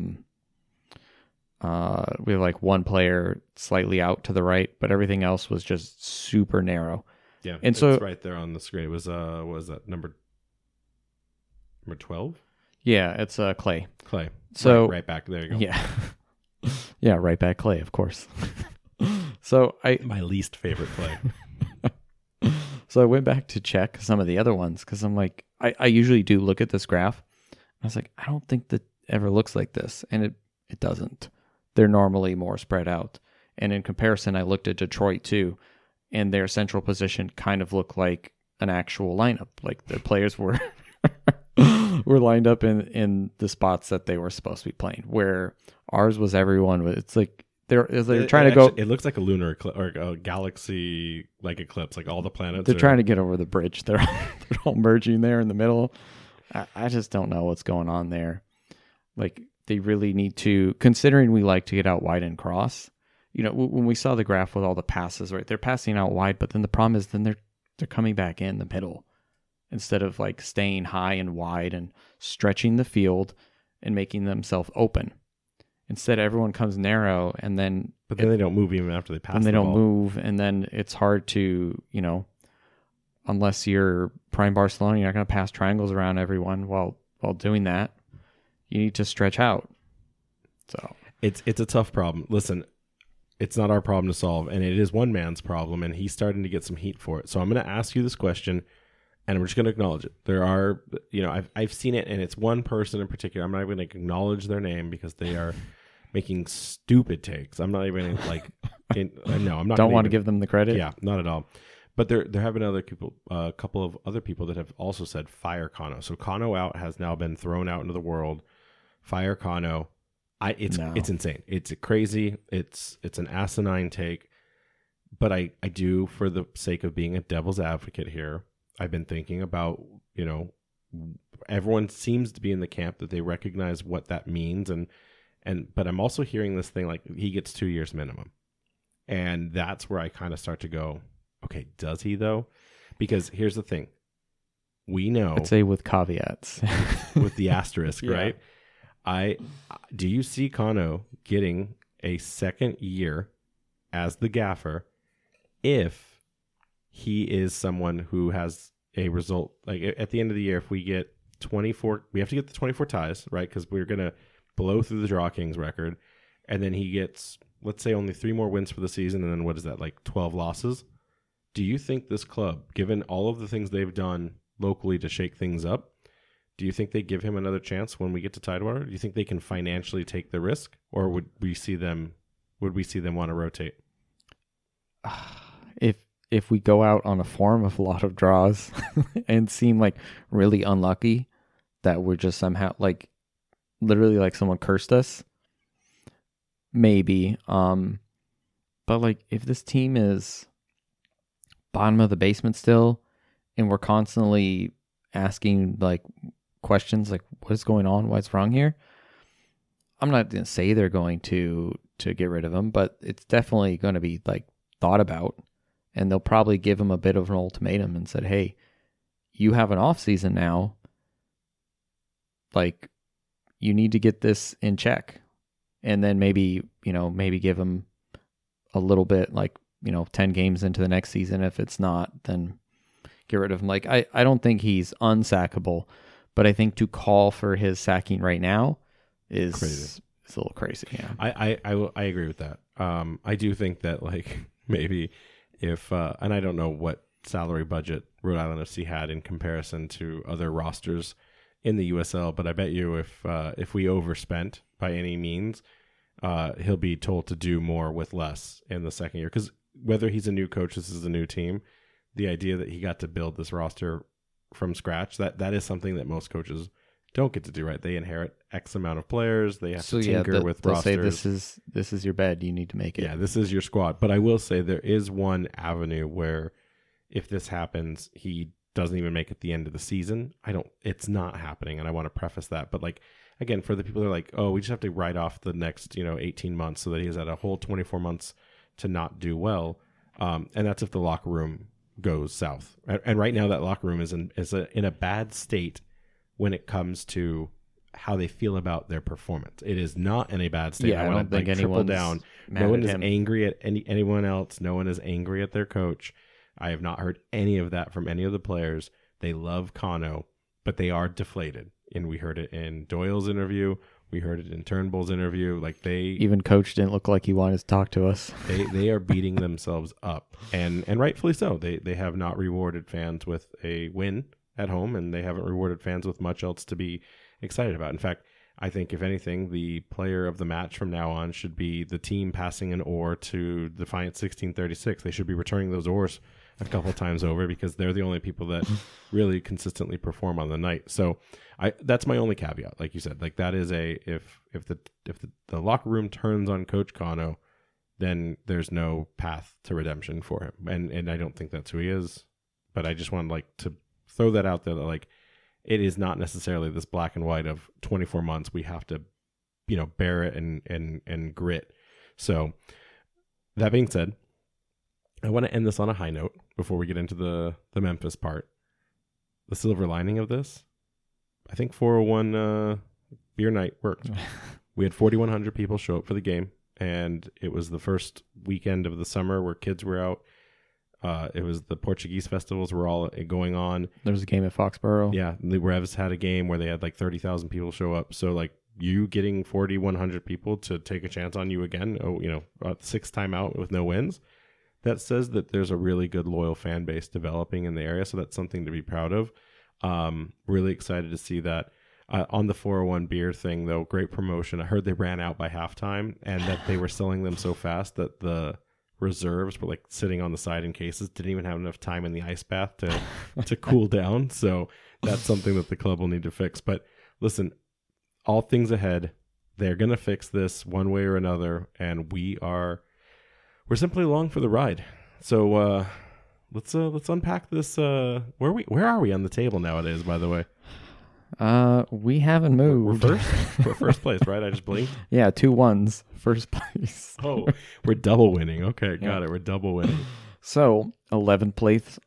we have like one player slightly out to the right, but everything else was just super narrow. Yeah, and so right there on the screen. It was what was that number 12? Yeah, it's Clay. Clay. So right back there. You go. Yeah, yeah, right back Clay, of course. So my least favorite play. So I went back to check some of the other ones because I'm like, I usually do look at this graph. I was like, I don't think that ever looks like this, and it doesn't. They're normally more spread out. And in comparison, I looked at Detroit too, and their central position kind of looked like an actual lineup. Like the players were were lined up in the spots that they were supposed to be playing. Where ours was everyone. It's like they're trying to go. It looks like a lunar eclipse or a galaxy like eclipse. Like all the planets. They're trying to get over the bridge. They're all merging there in the middle. I just don't know what's going on there. Like they really need to, considering we like to get out wide and cross. You know, when we saw the graph with all the passes, right? They're passing out wide, but then the problem is then they're coming back in the middle instead of like staying high and wide and stretching the field and making themselves open. Instead, everyone comes narrow, and then but then they don't move even after they pass. And they don't move, and then it's hard to, you know, unless you're prime Barcelona, you're not going to pass triangles around everyone while doing that. You need to stretch out. So it's a tough problem. Listen. It's not our problem to solve, and it is one man's problem, and he's starting to get some heat for it. So I'm going to ask you this question, and I'm just going to acknowledge it. There are, you know, I've seen it, and it's one person in particular. I'm not even going to acknowledge their name because they are making stupid takes. I'm not even like, no, I'm not. Don't want to give them the credit. Yeah, not at all. But there have been other people, a couple of other people that have also said fire Kano. So Kano out has now been thrown out into the world. Fire Kano. It's insane. It's crazy. It's an asinine take. But I do, for the sake of being a devil's advocate here, I've been thinking about, you know, everyone seems to be in the camp that they recognize what that means, but I'm also hearing this thing like he gets 2 years minimum. And that's where I kind of start to go, okay, does he though? Because here's the thing. We know. I'd say with caveats. With the asterisk, yeah. Right? Do you see Kano getting a second year as the gaffer if he is someone who has a result? Like at the end of the year, if we get 24, we have to get the 24 ties, right? Because we're going to blow through the Draw Kings record. And then he gets, let's say, only 3 more wins for the season. And then what is that, like 12 losses? Do you think this club, given all of the things they've done locally to shake things up, do you think they give him another chance when we get to Tidewater? Do you think they can financially take the risk, or would we see them want to rotate? If we go out on a form of a lot of draws and seem like really unlucky, that we're just somehow like literally like someone cursed us, maybe. But like if this team is bottom of the basement still, and we're constantly asking like questions like what is going on, what's wrong here, I'm not going to say they're going to get rid of him, but it's definitely going to be like thought about, and they'll probably give him a bit of an ultimatum and said, "Hey, you have an off season now. Like, you need to get this in check." And then maybe give him a little bit, like, 10 games into the next season. If it's not, then get rid of him. Like, I don't think he's unsackable, but I think to call for his sacking right now is crazy. It's a little crazy. Yeah, I agree with that. I do think that, like, maybe if and I don't know what salary budget Rhode Island FC had in comparison to other rosters in the USL, but I bet you if we overspent by any means, he'll be told to do more with less in the second year. Because whether he's a new coach, this is a new team, the idea that he got to build this roster from scratch, that is something that most coaches don't get to do, right? They inherit X amount of players. They have to tinker with they'll rosters. Say this is your bed. You need to make it. Yeah, this is your squad. But I will say there is one avenue where if this happens, he doesn't even make it the end of the season. It's not happening, and I want to preface that. But, like, again, for the people that are like, oh, we just have to write off the next 18 months so that he has had a whole 24 months to not do well, and that's if the locker room goes south. And right now that locker room is in a bad state when it comes to how they feel about their performance. It is not in a bad state. Yeah, I don't think anyone's down. No one is angry at anyone else. No one is angry at their coach. I have not heard any of that from any of the players. They love Kano, but they are deflated. And we heard it in Doyle's interview. We heard it in Turnbull's interview. Like, even coach didn't look like he wanted to talk to us. They are beating themselves up, and rightfully so. They have not rewarded fans with a win at home, and they haven't rewarded fans with much else to be excited about. In fact, I think, if anything, the player of the match from now on should be the team passing an oar to Defiant 1636. They should be returning those oars a couple times over, because they're the only people that really consistently perform on the night. So that's my only caveat. Like you said, like, that is if the locker room turns on Coach Kano, then there's no path to redemption for him. And I don't think that's who he is. But I just want, like, to throw that out there, that, like, it is not necessarily this black and white of 24 months. We have to, bear it and grit. So that being said, I want to end this on a high note before we get into the Memphis part. The silver lining of this, I think 401 beer night worked. We had 4,100 people show up for the game, and it was the first weekend of the summer where kids were out. It was the Portuguese festivals were all going on. There was a game at Foxborough. Yeah, the Revs had a game where they had like 30,000 people show up. So, like, you getting 4,100 people to take a chance on you again, sixth time out with no wins, that says that there's a really good loyal fan base developing in the area. So that's something to be proud of. Really excited to see that. On the 401 beer thing, though, great promotion. I heard they ran out by halftime, and that they were selling them so fast that the reserves were, like, sitting on the side in cases, didn't even have enough time in the ice bath to cool down. So that's something that the club will need to fix. But listen, all things ahead, they're going to fix this one way or another, and we're simply along for the ride. So let's unpack this. Where are we on the table nowadays, by the way? We haven't moved. We're first place, right? I just blinked. Yeah, 2-1s, first place. Oh, we're double winning. Okay, got it. We're double winning. So 11th place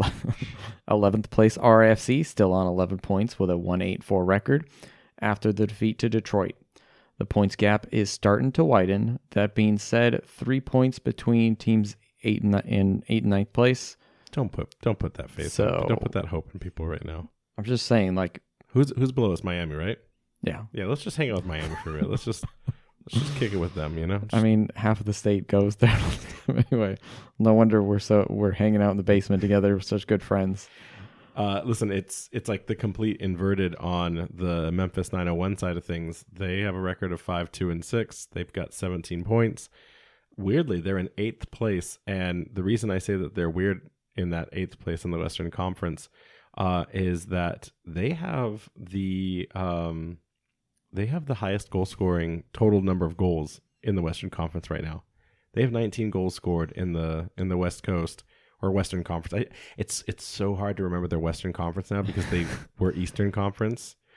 RFC still on 11 points with a 1-8-4 record after the defeat to Detroit. The points gap is starting to widen. That being said, 3 points between teams 8 and 9th place. Don't put that faith. So, don't put that hope in people right now. I'm just saying, like, who's below us? Miami, right? Yeah. Let's just hang out with Miami for a minute. Let's just kick it with them. I mean, half of the state goes there. Anyway, no wonder we're hanging out in the basement together. We're such good friends. Listen, it's like the complete inverted on the Memphis 901 side of things. They have a record of 5-2-6. They've got 17 points. Weirdly, they're in 8th place, and the reason I say that they're weird in that 8th place in the Western Conference is that they have the highest goal scoring total number of goals in the Western Conference right now. They have 19 goals scored in the West Coast or Western Conference. It's so hard to remember their Western Conference now because they were Eastern Conference.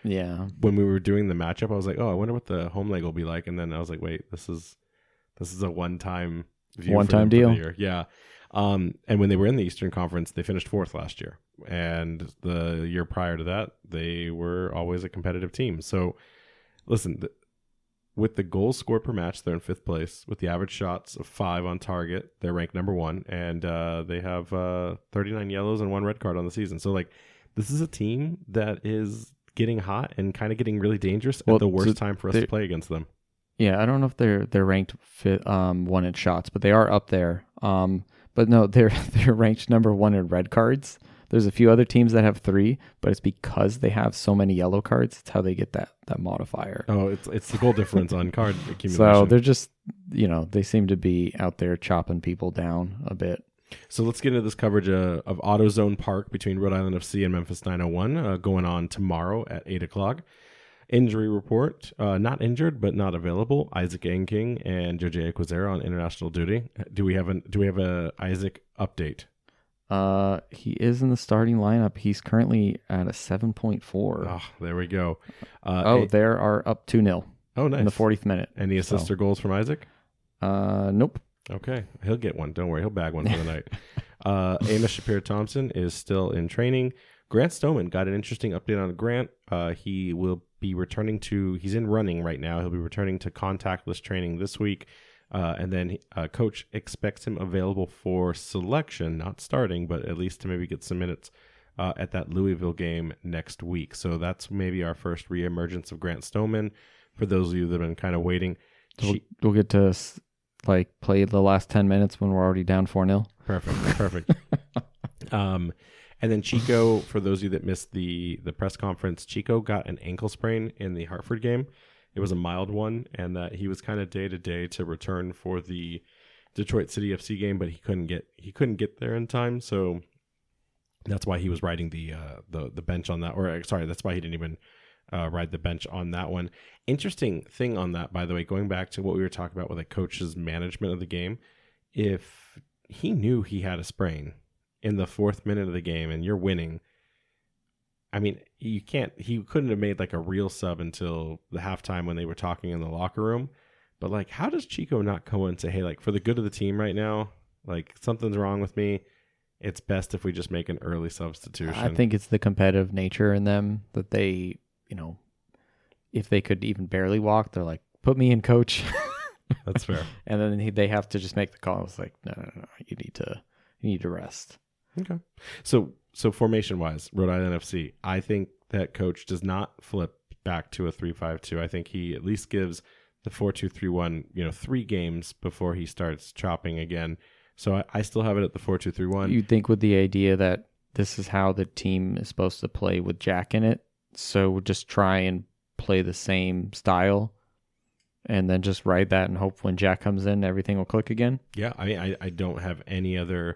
Yeah. when we were doing the matchup, I was like, oh, I wonder what the home leg will be like. And then I was like, wait, this is a one-time view. One-time for them for deal. the year. Yeah. And when they were in the Eastern Conference, they finished 4th last year. And the year prior to that, they were always a competitive team. So listen, with the goals scored per match, they're in 5th place. With the average shots of 5 on target, they're ranked number 1. And they have 39 yellows and 1 red card on the season. So like, this is a team that is getting hot and kind of getting really dangerous at the worst time for us to play against them. Yeah, I don't know if they're ranked 1 in shots, but they are up there. But no, they're ranked number 1 in red cards. There's a few other teams that have 3, but it's because they have so many yellow cards. It's how they get that modifier. Oh, it's the goal difference on card accumulation. So they're just, they seem to be out there chopping people down a bit. So let's get into this coverage of AutoZone Park between Rhode Island FC and Memphis 901 going on tomorrow at 8 o'clock. Injury report, not injured, but not available. Isaac Enking and Jose Quazera on international duty. Do we have a Isaac update? He is in the starting lineup. He's currently at a 7.4. Oh, there we go. They are up 2-0. Oh, nice. In the 40th minute. Any assists or goals from Isaac? Nope. Okay, he'll get one. Don't worry, he'll bag one for the night. Amos Shapiro-Thompson is still in training. Grant Stoneman got an interesting update on Grant. He will be returning he's in running right now. He'll be returning to contactless training this week. And then coach expects him available for selection, not starting, but at least to maybe get some minutes at that Louisville game next week. So that's maybe our first reemergence of Grant Stoneman for those of you that have been kind of waiting. We'll get to play the last 10 minutes when we're already down 4-0. Perfect. And then Chico, for those of you that missed the press conference, Chico got an ankle sprain in the Hartford game. It was a mild one, and that he was kind of day to day to return for the Detroit City FC game, but he couldn't get there in time. So that's why he was riding the bench on that, or sorry, that's why he didn't even ride the bench on that one. Interesting thing on that, by the way, going back to what we were talking about with a coach's management of the game, if he knew he had a sprain in the 4th minute of the game and you're winning, I mean, he couldn't have made like a real sub until the halftime when they were talking in the locker room. But like, how does Chico not come in and say, hey, like for the good of the team right now, like something's wrong with me. It's best if we just make an early substitution. I think it's the competitive nature in them that they, if they could even barely walk, they're like, put me in, coach. That's fair. And then they have to just make the call. It's like, no, you need to rest. Okay. So formation wise, Rhode Island FC, I think that coach does not flip back to a 3-5-2. I think he at least gives the 4-2-3-1, 3 games before he starts chopping again. So I still have it at the 4-2-3-1. You'd think with the idea that this is how the team is supposed to play with Jack in it. So just try and play the same style and then just ride that and hope when Jack comes in, everything will click again. Yeah. I mean, I don't have any other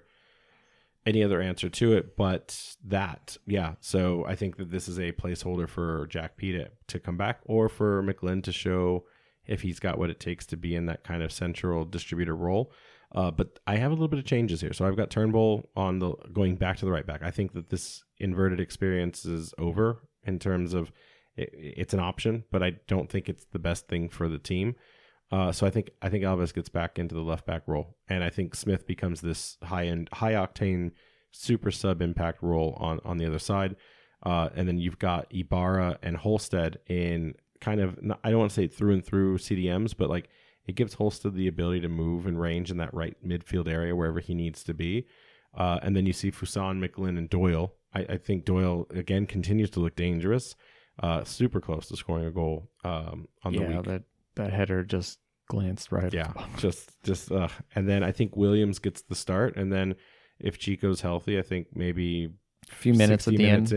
answer to it but that. Yeah. So I think that this is a placeholder for Jack P to come back, or for McGlynn to show if he's got what it takes to be in that kind of central distributor role. But I have a little bit of changes here. So I've got Turnbull going back to the right back. I think that this inverted experience is over in terms of it's an option, but I don't think it's the best thing for the team. So I think Alves gets back into the left back role, and I think Smith becomes this high octane super sub impact role on the other side. And then you've got Ibarra and Holstead in kind of, I don't want to say through and through CDMs, but like it gives Holstead the ability to move and range in that right midfield area wherever he needs to be. And then you see Fuson, McGlynn, and Doyle. I think Doyle again continues to look dangerous. Super close to scoring a goal on the week. Yeah, that header just glanced right. Yeah, just and then I think Williams gets the start, and then if Chico's healthy, I think maybe a few minutes at the end.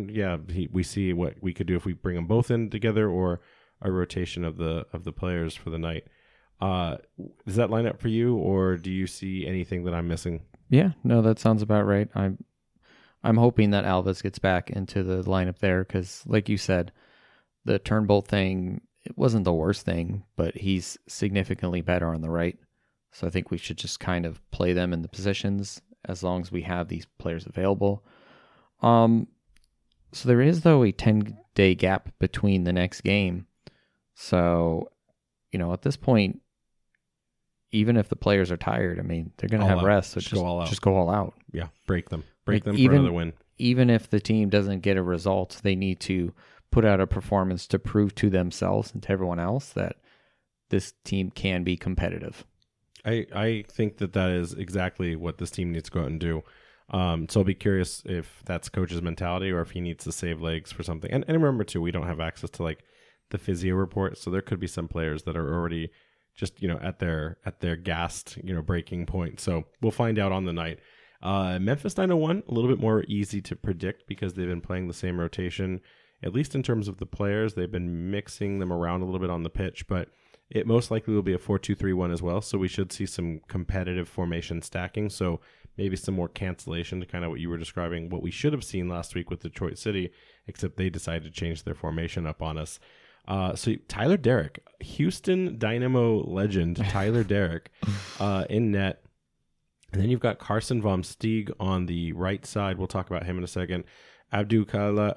We see what we could do if we bring them both in together, or a rotation of the players for the night. Does that line up for you, or do you see anything that I'm missing? Yeah, no, that sounds about right. I'm hoping that Alves gets back into the lineup there because, like you said, the Turnbull thing, it wasn't the worst thing, but he's significantly better on the right. So I think we should just kind of play them in the positions as long as we have these players available. So there is, though, a 10-day gap between the next game. So, at this point, even if the players are tired, I mean, they're going to have rest. So just go all out. Just go all out. Yeah, break them. Break them for another win. Even if the team doesn't get a result, they need to put out a performance to prove to themselves and to everyone else that this team can be competitive. I think that is exactly what this team needs to go out and do. So I'll be curious if that's coach's mentality or if he needs to save legs for something. And remember, too, we don't have access to like the physio report, so there could be some players that are already just at their gassed breaking point. So we'll find out on the night. Memphis 901, a little bit more easy to predict because they've been playing the same rotation, at least in terms of the players. They've been mixing them around a little bit on the pitch, but it most likely will be a 4-2-3-1 as well. So we should see some competitive formation stacking. So maybe some more cancellation to kind of what you were describing, what we should have seen last week with Detroit City, except they decided to change their formation up on us. So Tyler Derrick, Houston Dynamo legend Tyler Derrick in net. And then you've got Carson Vom Steeg on the right side. We'll talk about him in a second. Abdullah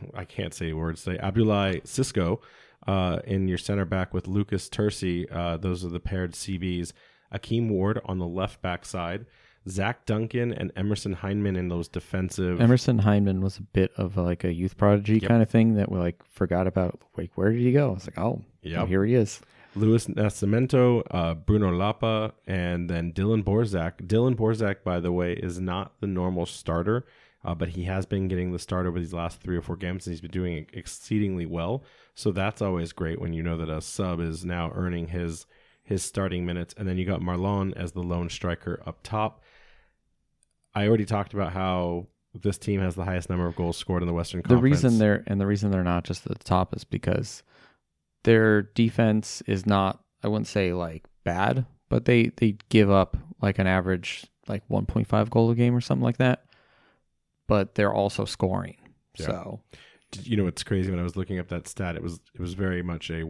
Cisco in your center back with Lucas Tercy. Those are the paired CBs. Akeem Ward on the left back side. Zach Duncan and Emerson Heineman in those defensive. Emerson Heineman was a bit of like a youth prodigy kind of thing that we like forgot about. Like, where did he go? It's like, oh, here he is. Luis Nascimento, Bruno Lapa, and then Dylan Borzak. Dylan Borzak, by the way, is not the normal starter, but he has been getting the start over these last 3 or 4 games, and he's been doing exceedingly well. So that's always great when you know that a sub is now earning his starting minutes. And then you got Marlon as the lone striker up top. I already talked about how this team has the highest number of goals scored in the Western Conference. The reason they're not just at the top is because their defense is not, I wouldn't say like bad, but they give up like an average like 1.5 goal a game or something like that. But they're also scoring. Yeah. So it's crazy when I was looking up that stat, it was very much a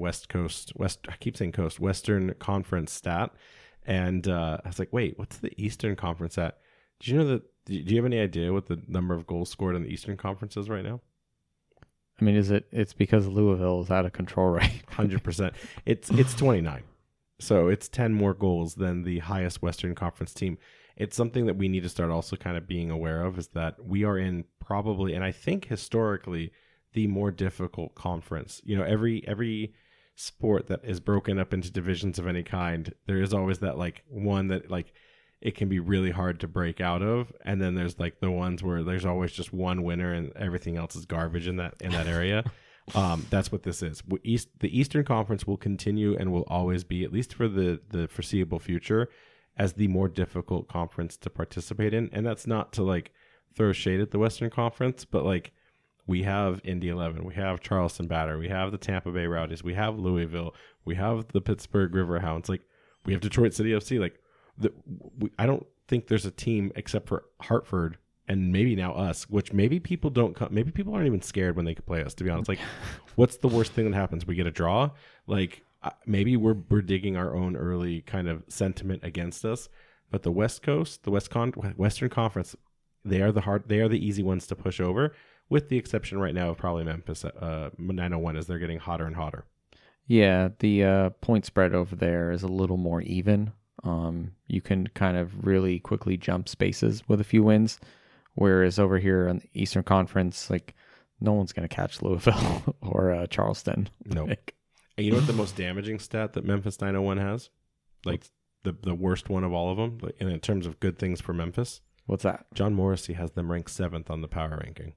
Western Conference stat. And I was like, wait, what's the Eastern Conference at? Do you have any idea what the number of goals scored in the Eastern Conference is right now? I mean, it's because Louisville is out of control, right? 100%. It's 29. So it's 10 more goals than the highest Western Conference team. It's something that we need to start also kind of being aware of, is that we are in probably, and I think historically, the more difficult conference. Every sport that is broken up into divisions of any kind, there is always that like one that like it can be really hard to break out of, and then there's like the ones where there's always just one winner and everything else is garbage in that area. That's what this is. The Eastern Conference will continue and will always be, at least for the foreseeable future, as the more difficult conference to participate in. And that's not to like throw shade at the Western Conference, but like we have Indy 11, we have Charleston Batter, we have the Tampa Bay Rowdies, we have Louisville, we have the Pittsburgh Riverhounds, like we have Detroit City FC. Like I don't think there's a team except for Hartford and maybe now us, which maybe people don't come, maybe people aren't even scared when they play us, to be honest. Like, what's the worst thing that happens? We get a draw. Like, maybe we're digging our own early kind of sentiment against us. But the West Coast, the Western Conference, they are the easy ones to push over, with the exception right now of probably Memphis 901, as they're getting hotter and hotter. Yeah, the point spread over there is a little more even. You can kind of really quickly jump spaces with a few wins, whereas over here on the Eastern Conference, like no one's going to catch Louisville or Charleston. No. And you know what the most damaging stat that Memphis 901 has? Like the worst one of all of them, like, in terms of good things for Memphis? What's that? John Morrissey has them ranked 7th on the power ranking.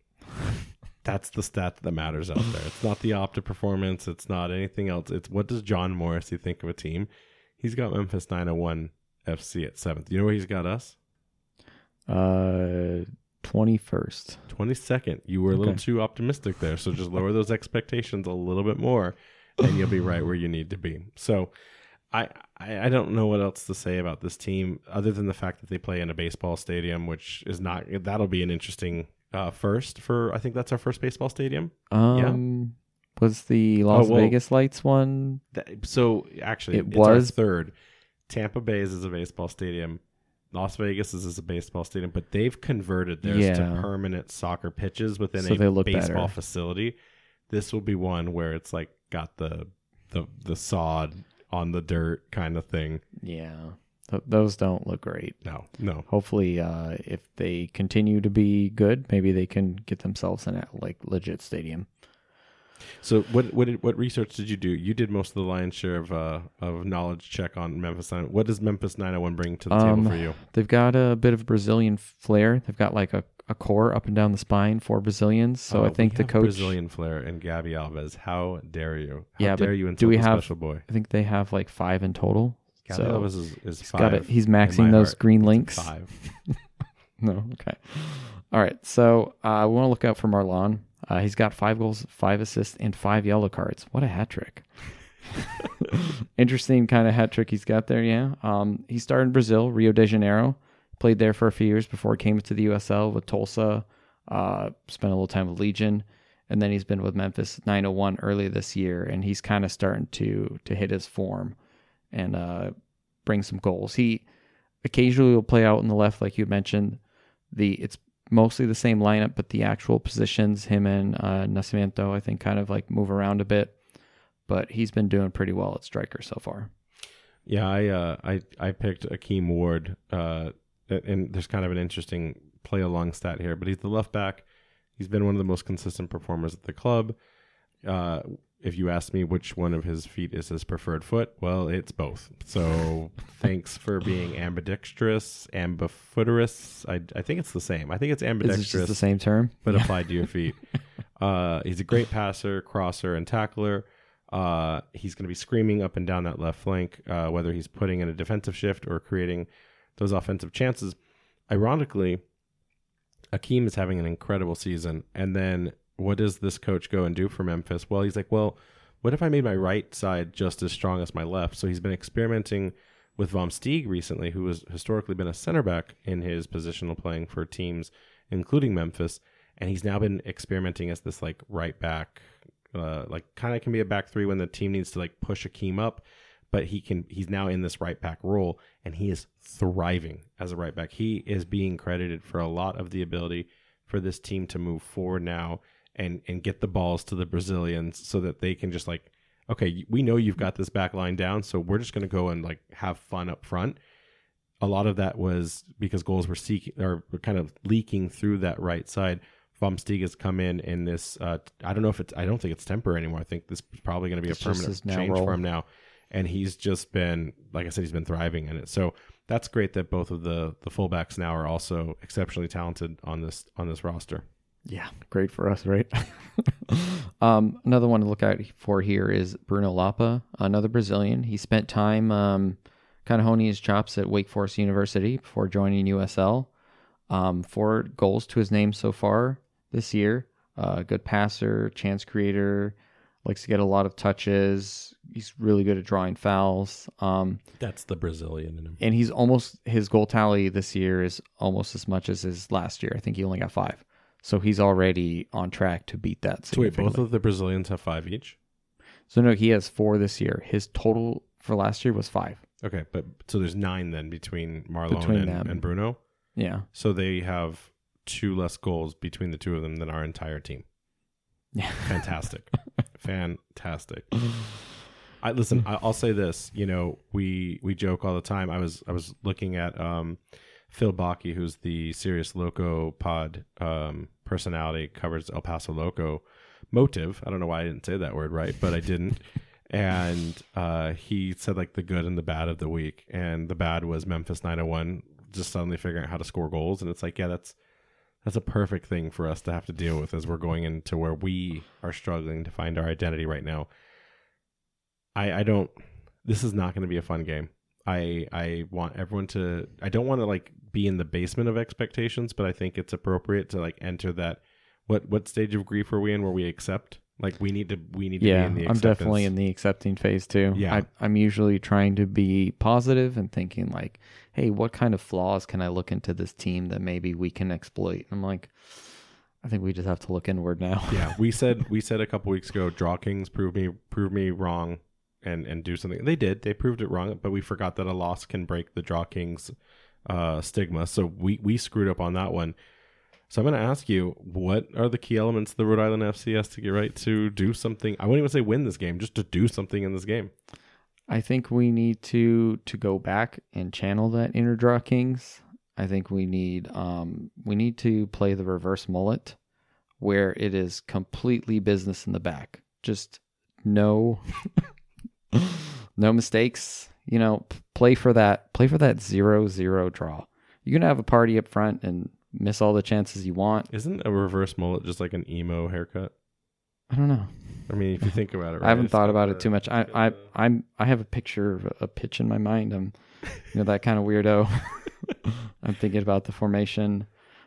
That's the stat that matters out there. It's not the Opta performance. It's not anything else. It's what does John Morrissey think of a team? He's got Memphis 901 FC at 7th. You know where he's got us? 21st. 22nd. You were a little too optimistic there. So just lower those expectations a little bit more and you'll be right where you need to be. So I don't know what else to say about this team other than the fact that they play in a baseball stadium, which is not, that'll be an interesting first for, I think that's our first baseball stadium. Was the Las Vegas Lights one? So actually, it's our third. Tampa Bay's is a baseball stadium. Las Vegas is a baseball stadium, but they've converted theirs to permanent soccer pitches within a baseball facility. This will be one where it's like got the sod on the dirt kind of thing. Yeah. Those don't look great. No. Hopefully, if they continue to be good, maybe they can get themselves in a legit stadium. So what research did you do? You did most of the lion's share of knowledge check on Memphis 901. What does Memphis 901 bring to the table for you? They've got a bit of Brazilian flair. They've got like a core up and down the spine for Brazilians. So I think the coach Brazilian flair and Gabby Alves. How dare you? How dare you insult do we the have, special boy? I think they have like 5 in total. Gabby Alves is 5. He's maxing those green links. 5. No, okay. All right. So we want to look out for Marlon. He's got 5 goals, 5 assists, and 5 yellow cards. What a hat trick. Interesting kind of hat trick he's got there, yeah. He started in Brazil, Rio de Janeiro. Played there for a few years before he came to the USL with Tulsa. Spent a little time with Legion. And then he's been with Memphis 901 early this year. And he's kind of starting to hit his form and bring some goals. He occasionally will play out in the left, like you mentioned. It's mostly the same lineup, but the actual positions, him and Nascimento, I think, kind of like move around a bit. But he's been doing pretty well at striker so far. Yeah, I picked Akeem Ward, and there's kind of an interesting play along stat here, but he's the left back. He's been one of the most consistent performers at the club. If you ask me which one of his feet is his preferred foot, well, it's both. So thanks for being ambidextrous, ambifoterous. I think it's the same. I think it's ambidextrous. Is it just the same term? But applied to your feet. He's a great passer, crosser, and tackler. He's going to be screaming up and down that left flank, whether he's putting in a defensive shift or creating those offensive chances. Ironically, Akeem is having an incredible season. And then what does this coach go and do for Memphis? Well, he's like, well, what if I made my right side just as strong as my left? So he's been experimenting with Vom Steeg recently, who has historically been a center back in his positional playing for teams, including Memphis. And he's now been experimenting as this like right back, like kind of can be a back three when the team needs to like push Akeem up. But he's now in this right back role, and he is thriving as a right back. He is being credited for a lot of the ability for this team to move forward now and get the balls to the Brazilians so that they can just like, okay, we know you've got this back line down, so we're just going to go and like have fun up front. A lot of that was because goals were kind of leaking through that right side. Vom Steeg has come in this. I don't think it's temporary anymore. I think this is probably going to be a permanent change for him now. And he's just been, like I said, he's been thriving in it. So that's great that both of the fullbacks now are also exceptionally talented on this roster. Yeah, great for us, right? Another one to look out for here is Bruno Lapa, another Brazilian. He spent time kind of honing his chops at Wake Forest University before joining USL. 4 goals to his name so far this year. Good passer, chance creator, likes to get a lot of touches. He's really good at drawing fouls. That's the Brazilian in him. And his goal tally this year is almost as much as his last year. I think he only got 5. So he's already on track to beat that. So wait, both of the Brazilians have 5 each? So no, he has 4 this year. His total for last year was 5. Okay, but so there's 9 then between Marlon and Bruno? Yeah. So they have 2 less goals between the two of them than our entire team. Yeah. Fantastic. Fantastic. I'll say this, we joke all the time. I was looking at Phil Bakke, who's the Sirius Loco pod personality, covers El Paso Loco motive. I don't know why I didn't say that word right, but I didn't. And he said like the good and the bad of the week, and the bad was Memphis 901 just suddenly figuring out how to score goals. And it's like, yeah, that's a perfect thing for us to have to deal with as we're going into where we are struggling to find our identity right now. This is not going to be a fun game. I want everyone I don't want to like be in the basement of expectations, but I think it's appropriate to like enter that. What stage of grief are we in where we accept? Like we need to be in the acceptance. I'm definitely in the accepting phase too. Yeah. I'm usually trying to be positive and thinking like, hey, what kind of flaws can I look into this team that maybe we can exploit? I'm like, I think we just have to look inward now. Yeah. We said a couple weeks ago, Draw Kings prove me wrong and do something. They did. They proved it wrong, but we forgot that a loss can break the Draw Kings stigma. So we screwed up on that one. So I'm going to ask you, what are the key elements the Rhode Island FC has to get right to do something? I wouldn't even say win this game, just to do something in this game. I think we need to go back and channel that inner draw kings. I think we need to play the reverse mullet, where it is completely business in the back. Just no mistakes. You know, play for that 0-0 draw. You're gonna have a party up front and miss all the chances you want. Isn't a reverse mullet just like an emo haircut? I don't know. I mean, if you think about it, right? I haven't thought about it too much. I have a picture of a pitch in my mind. I'm, that kind of weirdo. I'm thinking about the formation.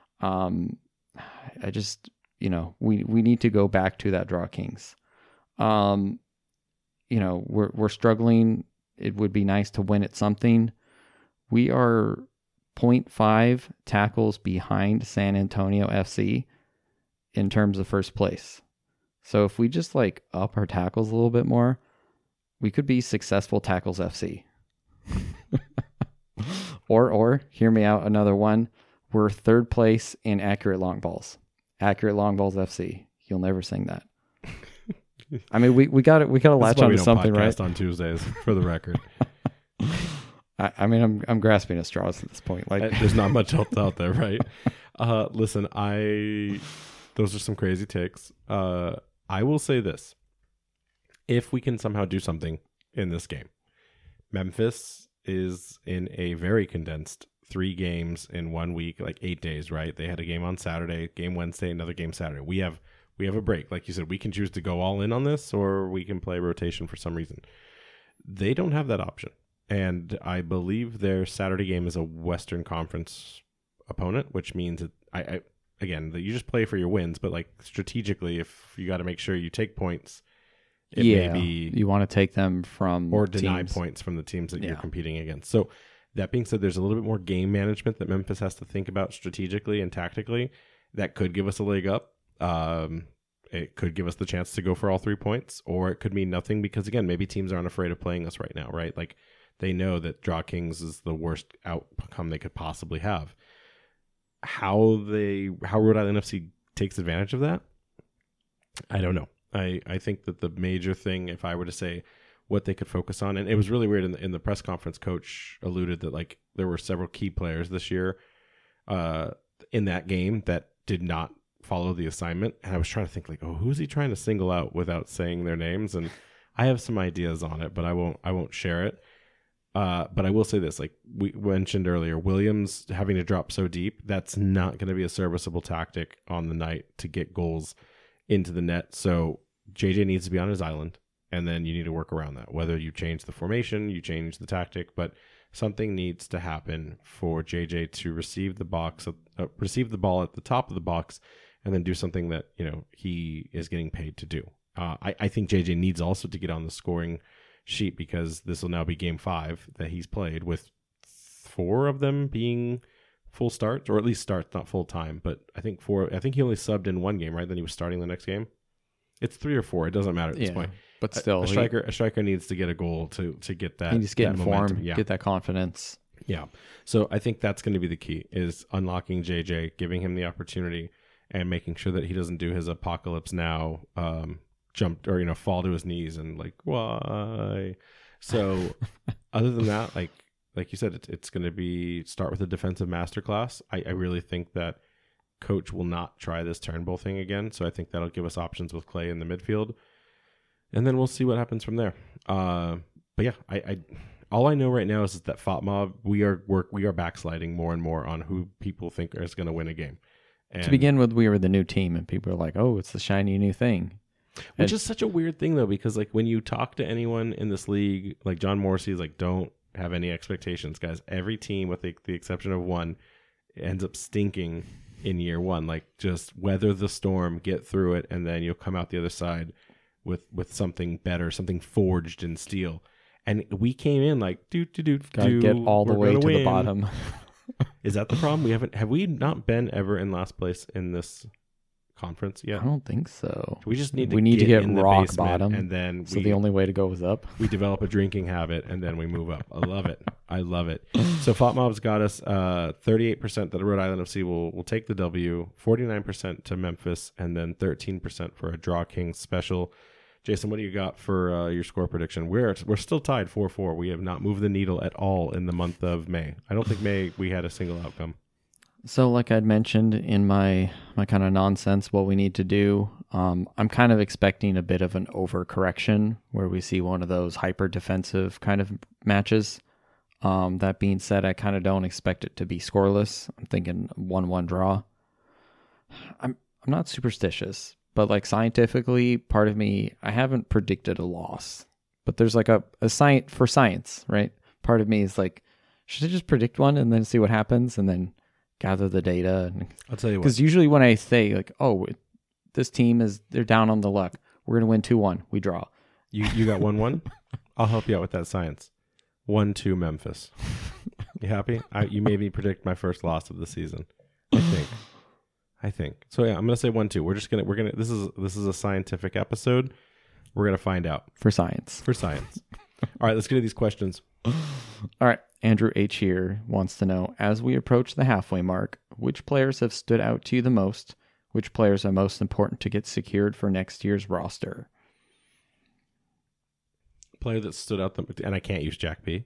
I just, we need to go back to that draw kings. We're struggling. It would be nice to win at something. We are 0.5 tackles behind San Antonio FC in terms of first place. So if we just up our tackles a little bit more, we could be successful tackles FC. or hear me out, another one. We're third place in accurate long balls. Accurate long balls FC. You'll never sing that. I mean, we got to latch on to something, right? On Tuesdays, for the record. I'm grasping at straws at this point. There's not much else out there, right? Listen, those are some crazy takes. I will say this: if we can somehow do something in this game, Memphis is in a very condensed 3 games in 1 week, 8 days, right? They had a game on Saturday, game Wednesday, another game Saturday. We have a break. Like you said, we can choose to go all in on this, or we can play rotation for some reason. They don't have that option. And I believe their Saturday game is a Western Conference opponent, which means that again, you just play for your wins, but strategically, if you got to make sure you take points, maybe you want to take them from or deny teams. Points from the teams that you're competing against. So that being said, there's a little bit more game management that Memphis has to think about strategically and tactically that could give us a leg up. It could give us the chance to go for all 3 points, or it could mean nothing because, again, maybe teams aren't afraid of playing us right now, right? They know that draw kings is the worst outcome they could possibly have. How Rhode Island FC takes advantage of that, I don't know. I think that the major thing, if I were to say what they could focus on, and it was really weird in the press conference, Coach alluded that there were several key players this year in that game that did not follow the assignment, and I was trying to think who's he trying to single out without saying their names, and I have some ideas on it, but I won't share it. But I will say this, we mentioned earlier, Williams having to drop so deep, that's not going to be a serviceable tactic on the night to get goals into the net. So JJ needs to be on his island, and then you need to work around that. Whether you change the formation, you change the tactic, but something needs to happen for JJ to receive the ball at the top of the box, and then do something that he is getting paid to do. I think JJ needs also to get on the scoring sheet because this will now be game 5 that he's played, with 4 of them being full starts, or at least starts, not full time. But I think 4. I think he only subbed in 1 game, right? Then he was starting the next game. It's 3 or 4. It doesn't matter at this point. But still, a striker needs to get a goal to get that. He needs to get in form, yeah. Get that confidence. Yeah. So I think that's going to be the key: is unlocking JJ, giving him the opportunity, and making sure that he doesn't do his apocalypse now. Jump or fall to his knees and why. So other than that, like you said, it's going to be start with a defensive masterclass. I really think that Coach will not try this Turnbull thing again, so I think that'll give us options with Clay in the midfield, and then we'll see what happens from there. But yeah, I all I know right now is that FOTMOB, we are backsliding more and more on who people think is going to win a game. And to begin with, we were the new team, and people are like, "Oh, it's the shiny new thing." Which is such a weird thing, though, because when you talk to anyone in this league, John Morrissey is don't have any expectations, guys. Every team, with the exception of one, ends up stinking in year 1. Just weather the storm, get through it, and then you'll come out the other side with something better, something forged in steel. And we came in gotta get all the way to the bottom. Is that the problem? Have we not been ever in last place in this conference yet? I don't think so. We just need to we need to get in the rock basement, bottom, and then so the only way to go is up. we develop a drinking habit, and then we move up. I love it. I love it. So FOTMob's got us 38% that the Rhode Island FC will take the W, 49% to Memphis, and then 13% for a Draw Kings special. Jason, what do you got for your score prediction? We're still tied 4-4. We have not moved the needle at all in the month of May. I don't think May we had a single outcome. So like I'd mentioned in my kind of nonsense, what we need to do, I'm kind of expecting a bit of an overcorrection where we see one of those hyper defensive kind of matches. That being said, I kind of don't expect it to be scoreless. I'm thinking 1-1 draw. I'm not superstitious, but like scientifically, part of me, I haven't predicted a loss. But there's like a science for science, right? Part of me is like, should I just predict one and then see what happens and then gather the data? I'll tell you what. Because usually when I say like, oh, this team they're down on the luck, we're gonna win 2-1, we draw. You got 1-1? I'll help you out with that science. 1-2 Memphis. You happy? You made me predict my first loss of the season. I think. So yeah, I'm gonna say 1-2. We're gonna. This is a scientific episode. We're gonna find out For science. All right, let's get to these questions. All right. Andrew H. here wants to know, as we approach the halfway mark, which players have stood out to you the most? Which players are most important to get secured for next year's roster? Player that stood out, and I can't use Jack P.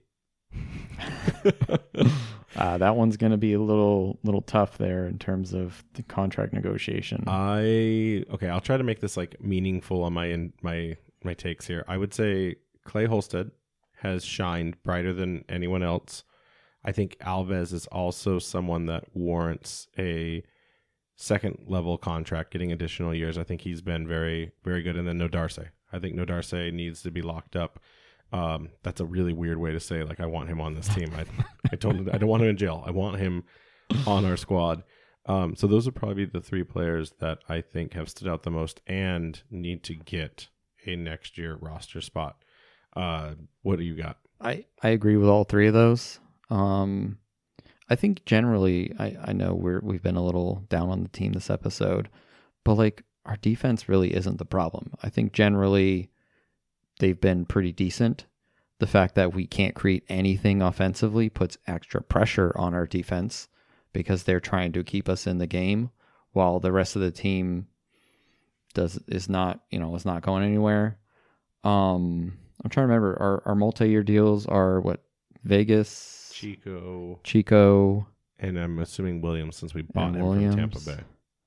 That one's going to be a little tough there in terms of the contract negotiation. I'll try to make this like meaningful on my takes here. I would say Clay Holstead has shined brighter than anyone else. I think Alves is also someone that warrants a second level contract, getting additional years. I think he's been very, very good. And then Nodarse. I think Nodarse needs to be locked up. That's a really weird way to say, like, I want him on this team. I told him I don't want him in jail. I want him on our squad. So those are probably the three players that I think have stood out the most and need to get a next year roster spot. What do you got? I agree with all three of those. I think generally, I know we've been a little down on the team this episode, but like our defense really isn't the problem. I think generally they've been pretty decent. The fact that we can't create anything offensively puts extra pressure on our defense because they're trying to keep us in the game while the rest of the team is not going anywhere. I'm trying to remember our multi-year deals are what? Vegas, Chico, and I'm assuming Williams, since we bought him from Tampa Bay.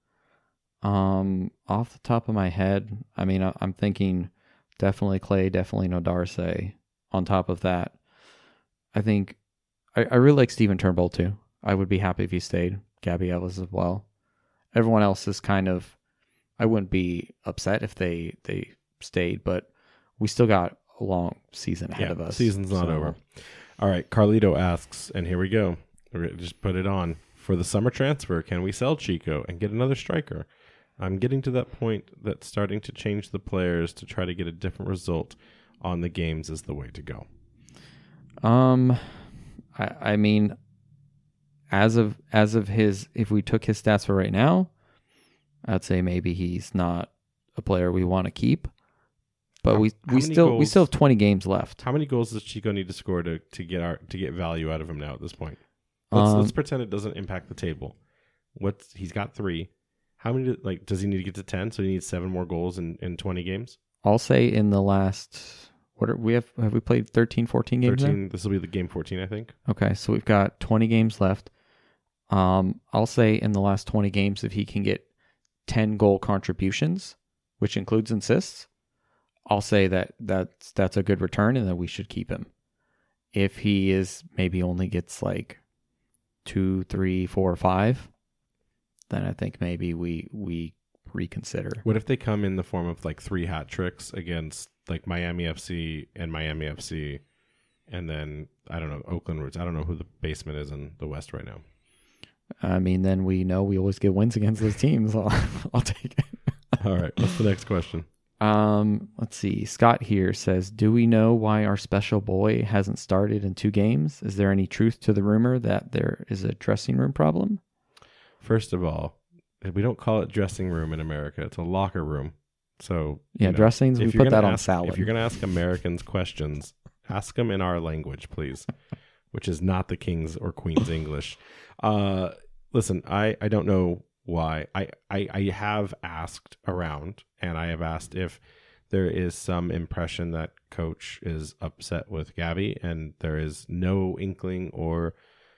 Off the top of my head, I mean, I'm thinking definitely Clay, definitely Nodarse. On top of that, I think I really like Steven Turnbull too. I would be happy if he stayed. Gabby Ellis as well. Everyone else is kind of, I wouldn't be upset if they stayed, but we still got a long season ahead of us. Season's not over. All right, Carlito asks, and here we go. Just put it on. For the summer transfer, can we sell Chico and get another striker? I'm getting to that point that's starting to change the players to try to get a different result on the games is the way to go. I mean, as of his, if we took his stats for right now, I'd say maybe he's not a player we want to keep. But we still have 20 games left. How many goals does Chico need to score to get value out of him now at this point? Let's pretend it doesn't impact the table. He's got 3. How many does he need to get to 10? So he needs 7 more goals in 20 games. I'll say in the last have we played 13, 14 games? 13. Now? This will be the game 14, I think. Okay, so we've got 20 games left. I'll say in the last 20 games, if he can get 10 goal contributions, which includes assists, I'll say that's a good return and that we should keep him. If he is maybe only gets like 2, 3, 4, 5, then I think maybe we reconsider. What if they come in the form of like 3 hat tricks against like Miami FC and Miami FC, and then I don't know, Oakland Roots? I don't know who the basement is in the West right now. I mean, then we know we always get wins against those teams. I'll take it. All right, what's the next question? Let's see. Scott here says, do we know why our special boy hasn't started in 2 games? Is there any truth to the rumor that there is a dressing room problem? First of all, we don't call it dressing room in America. It's a locker room. So Yeah, dressings, we put that on salad. If you're going to ask Americans questions, ask them in our language, please, which is not the King's or Queen's English. Listen, I don't know why. I have asked around, and I have asked if there is some impression that Coach is upset with Gabby, and there is no inkling or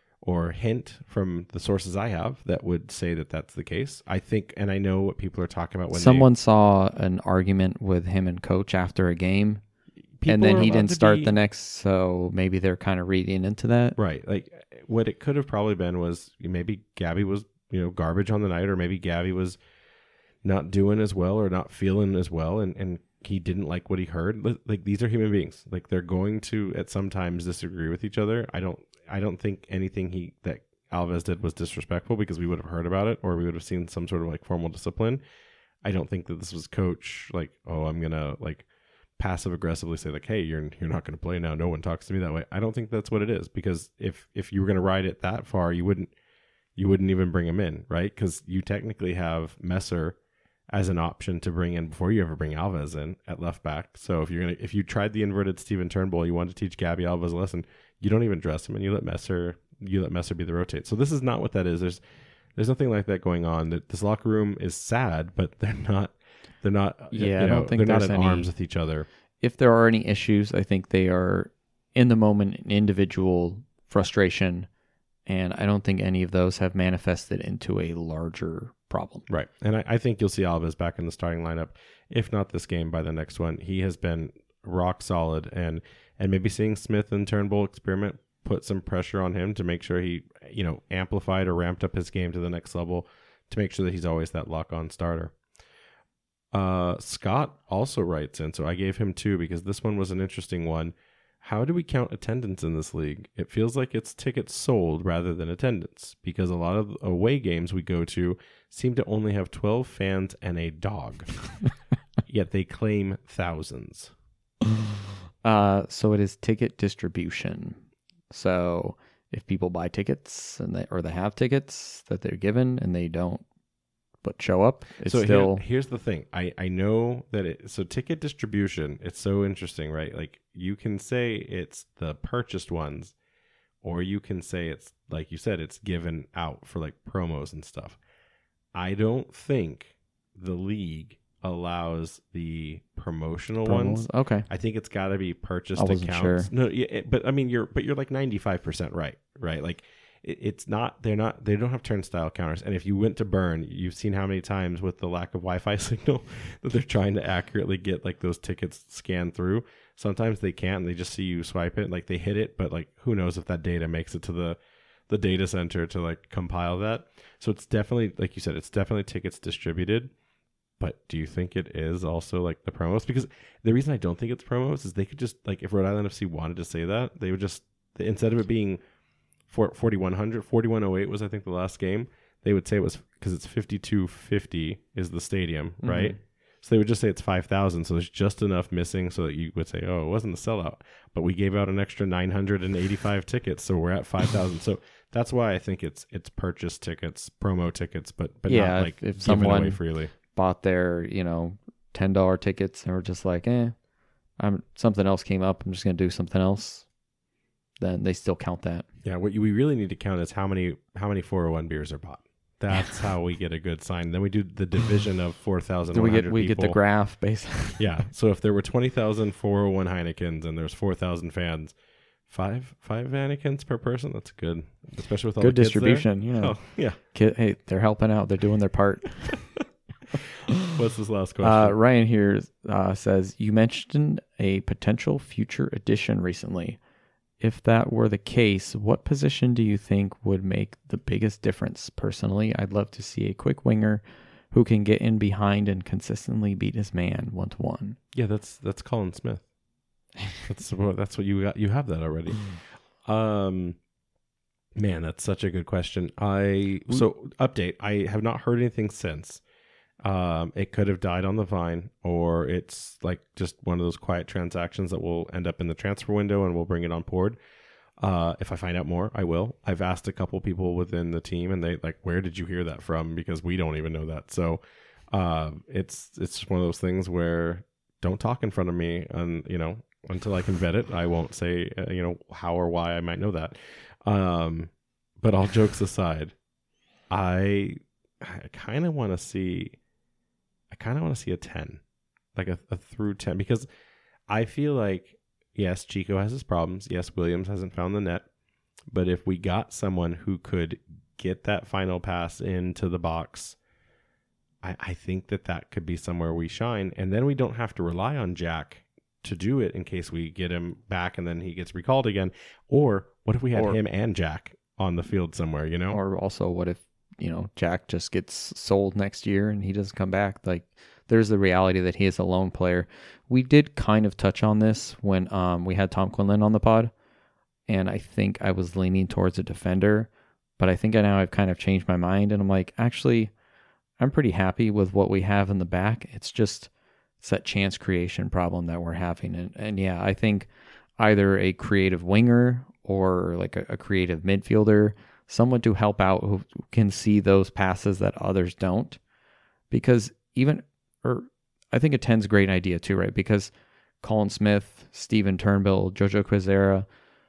hint from the sources I have that would say that that's the case. I think, and I know what people are talking about when someone saw an argument with him and Coach after a game, and then he didn't start the next, so maybe they're kind of reading into that. Right. Like what it could have probably been was maybe Gabby was, garbage on the night, or maybe Gabby was not doing as well or not feeling as well, and he didn't like what he heard. Like, these are human beings. Like, they're going to at sometimes disagree with each other. I don't think anything that Alves did was disrespectful, because we would have heard about it, or we would have seen some sort of like formal discipline. I don't think that this was Coach like, oh, I'm gonna like passive aggressively say like, hey, you're not gonna play now. No one talks to me that way. I don't think that's what it is, because if you were gonna ride it that far, you wouldn't even bring him in, right? Because you technically have Messer as an option to bring in before you ever bring Alves in at left back. So if you tried the inverted Steven Turnbull, you wanted to teach Gabby Alves a lesson, you don't even dress him and you let Messer be the rotate. So this is not what that is. There's nothing like that going on. This locker room is sad, but they're not. Yeah, I don't think they're not at arms with each other. If there are any issues, I think they are in the moment individual frustration, and I don't think any of those have manifested into a larger problem. Right. And I think you'll see Alves back in the starting lineup, if not this game, by the next one. He has been rock solid, and maybe seeing Smith and Turnbull experiment put some pressure on him to make sure he, amplified or ramped up his game to the next level, to make sure that he's always that lock-on starter. Scott also writes in, so I gave him 2 because this one was an interesting one. How do we count attendance in this league? It feels like it's tickets sold rather than attendance, because a lot of away games we go to seem to only have 12 fans and a dog, yet they claim thousands. So it is ticket distribution. So if people buy tickets and they have tickets that they're given and they don't but show up, it's still... Here's the thing. I know that so ticket distribution, it's so interesting, right? Like, you can say it's the purchased ones, or you can say it's, like you said, it's given out for like promos and stuff. I don't think the league allows the promotional ones. Okay. I think it's got to be purchased accounts. Sure. No, but I mean, you're like 95% right? Like, it's not, they don't have turnstile counters. And if you went to Burn, you've seen how many times with the lack of Wi-Fi signal that they're trying to accurately get like those tickets scanned through. Sometimes they can't, and they just see you swipe it, like they hit it, but like who knows if that data makes it to the data center to like compile that. So it's definitely, like you said, it's definitely tickets distributed. But do you think it is also like the promos? Because the reason I don't think it's promos is they could just, like, if Rhode Island FC wanted to say that, they would just, instead of it being 4,100, 4,108 was, I think, the last game, they would say it was, because it's 5,250 is the stadium, right? So they would just say it's 5,000. So there's just enough missing so that you would say, oh, it wasn't a sellout. But we gave out an extra 985 tickets, so we're at 5,000. So that's why I think it's purchased tickets, promo tickets, but yeah, not like if given someone away freely. Bought their, $10 tickets and were just like, something else came up, I'm just going to do something else, then they still count that. Yeah, what we really need to count is how many 401 beers are bought. That's how we get a good sign. Then we do the division of 4,100 people. We get the graph, basically. Yeah, so if there were 20,000 401 Heinekens and there's 4,000 fans, five Heinekens per person, that's good. Especially with all good the kids distribution, there. Oh, yeah. Hey, they're helping out. They're doing their part. What's this last question? Ryan here says, you mentioned a potential future addition recently. If that were the case, what position do you think would make the biggest difference? Personally, I'd love to see a quick winger who can get in behind and consistently beat his man 1-to-1. Yeah, that's Colin Smith. That's what you got. You have that already. Man, that's such a good question. So update. I have not heard anything since. It could have died on the vine, or it's like just one of those quiet transactions that will end up in the transfer window and we'll bring it on board. If I find out more, I will. I've asked a couple people within the team, and they like, where did you hear that from? Because we don't even know that. So it's just one of those things where don't talk in front of me, and until I can vet it, I won't say how or why I might know that. But all jokes aside, I kind of want to see a 10, like a through 10, because I feel like, yes, Chico has his problems. Yes, Williams hasn't found the net. But if we got someone who could get that final pass into the box, I think that could be somewhere we shine. And then we don't have to rely on Jack to do it in case we get him back and then he gets recalled again. Or what if we had him and Jack on the field somewhere, Or also what if, Jack just gets sold next year and he doesn't come back? Like, there's the reality that he is a lone player. We did kind of touch on this when we had Tom Quinlan on the pod, and I think I was leaning towards a defender, but I think now I've kind of changed my mind, and I'm like, actually, I'm pretty happy with what we have in the back. It's that chance creation problem that we're having. And yeah, I think either a creative winger or like a creative midfielder, someone to help out who can see those passes that others don't. Because I think a 10's a great idea too, right? Because Colin Smith, Steven Turnbull, Jojo Quezera,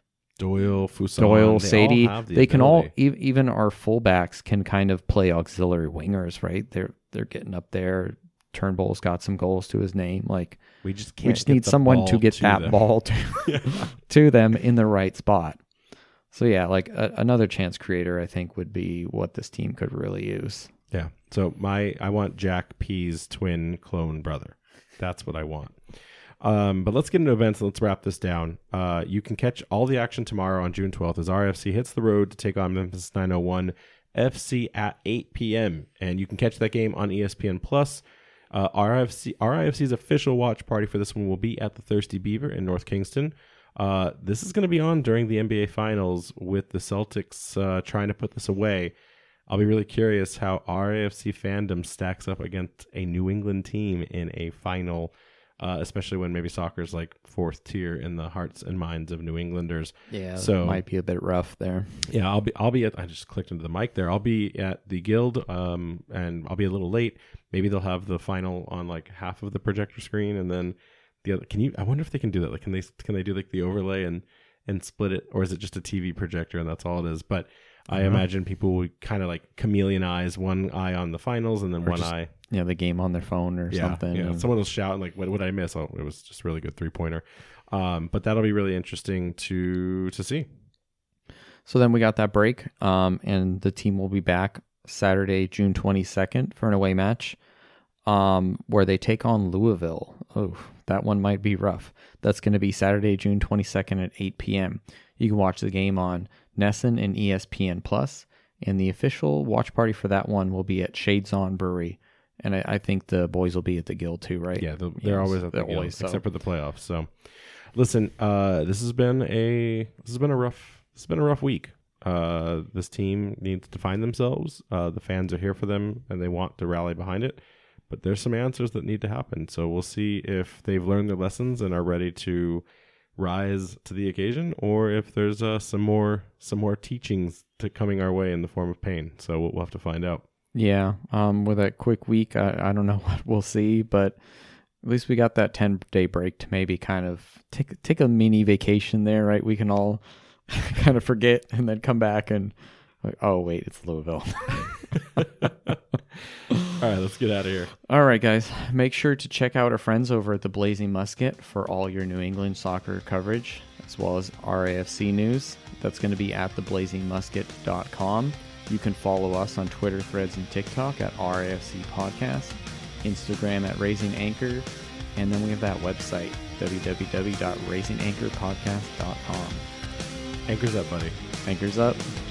Doyle, Sadie, they can all, even our fullbacks can kind of play auxiliary wingers, right? They're getting up there. Turnbull's got some goals to his name. Like, we just need someone to get that ball to them in the right spot. So yeah, like another chance creator, I think, would be what this team could really use. Yeah. So I want Jack P's twin clone brother. That's what I want. But let's get into events and let's wrap this down. You can catch all the action tomorrow on June 12th as RFC hits the road to take on Memphis 901 FC at 8 p.m. And you can catch that game on ESPN Plus. RIFC's official watch party for this one will be at the Thirsty Beaver in North Kingston. This is going to be on during the NBA Finals with the Celtics trying to put this away. I'll be really curious how RAFC fandom stacks up against a New England team in a final, especially when maybe soccer's like fourth tier in the hearts and minds of New Englanders. Yeah, so it might be a bit rough there. Yeah, I'll be at. I just clicked into the mic there. I'll be at the Guild, and I'll be a little late. Maybe they'll have the final on like half of the projector screen, and then the other. I wonder if they can do that. Like, can they do like the overlay and split it, or is it just a TV projector and that's all it is? But I imagine people would kind of like chameleonize one eye on the finals and then one eye. Yeah, the game on their phone or something. Yeah, someone will shout and like, what did I miss? Oh, it was just really good 3-pointer. But that'll be really interesting to see. So then we got that break, and the team will be back Saturday, June 22nd for an away match, where they take on Louisville. Oh, that one might be rough. That's going to be Saturday, June 22nd at 8 p.m. You can watch the game on Nesson and ESPN Plus, and the official watch party for that one will be at Shades On Brewery. And I think the boys will be at the Guild too, right? Yeah, they're always at the Guild, except for the playoffs. So, listen, this has been a rough week. This team needs to find themselves. The fans are here for them, and they want to rally behind it. But there's some answers that need to happen. So we'll see if they've learned their lessons and are ready to rise to the occasion, or if there's some more teachings coming our way in the form of pain. So we'll have to find out. Yeah, with a quick week, I don't know what we'll see, but at least we got that 10-day break to maybe kind of take a mini vacation there, right? We can all kind of forget and then come back and, like, oh, wait, it's Louisville. All right, let's get out of here. All right, guys. Make sure to check out our friends over at the Blazing Musket for all your New England soccer coverage, as well as RAFC news. That's going to be at theblazingmusket.com. You can follow us on Twitter, Threads, and TikTok at RAFC Podcast, Instagram at Raising Anchor, and then we have that website, www.raisinganchorpodcast.com. Anchor's up, buddy. Anchor's up.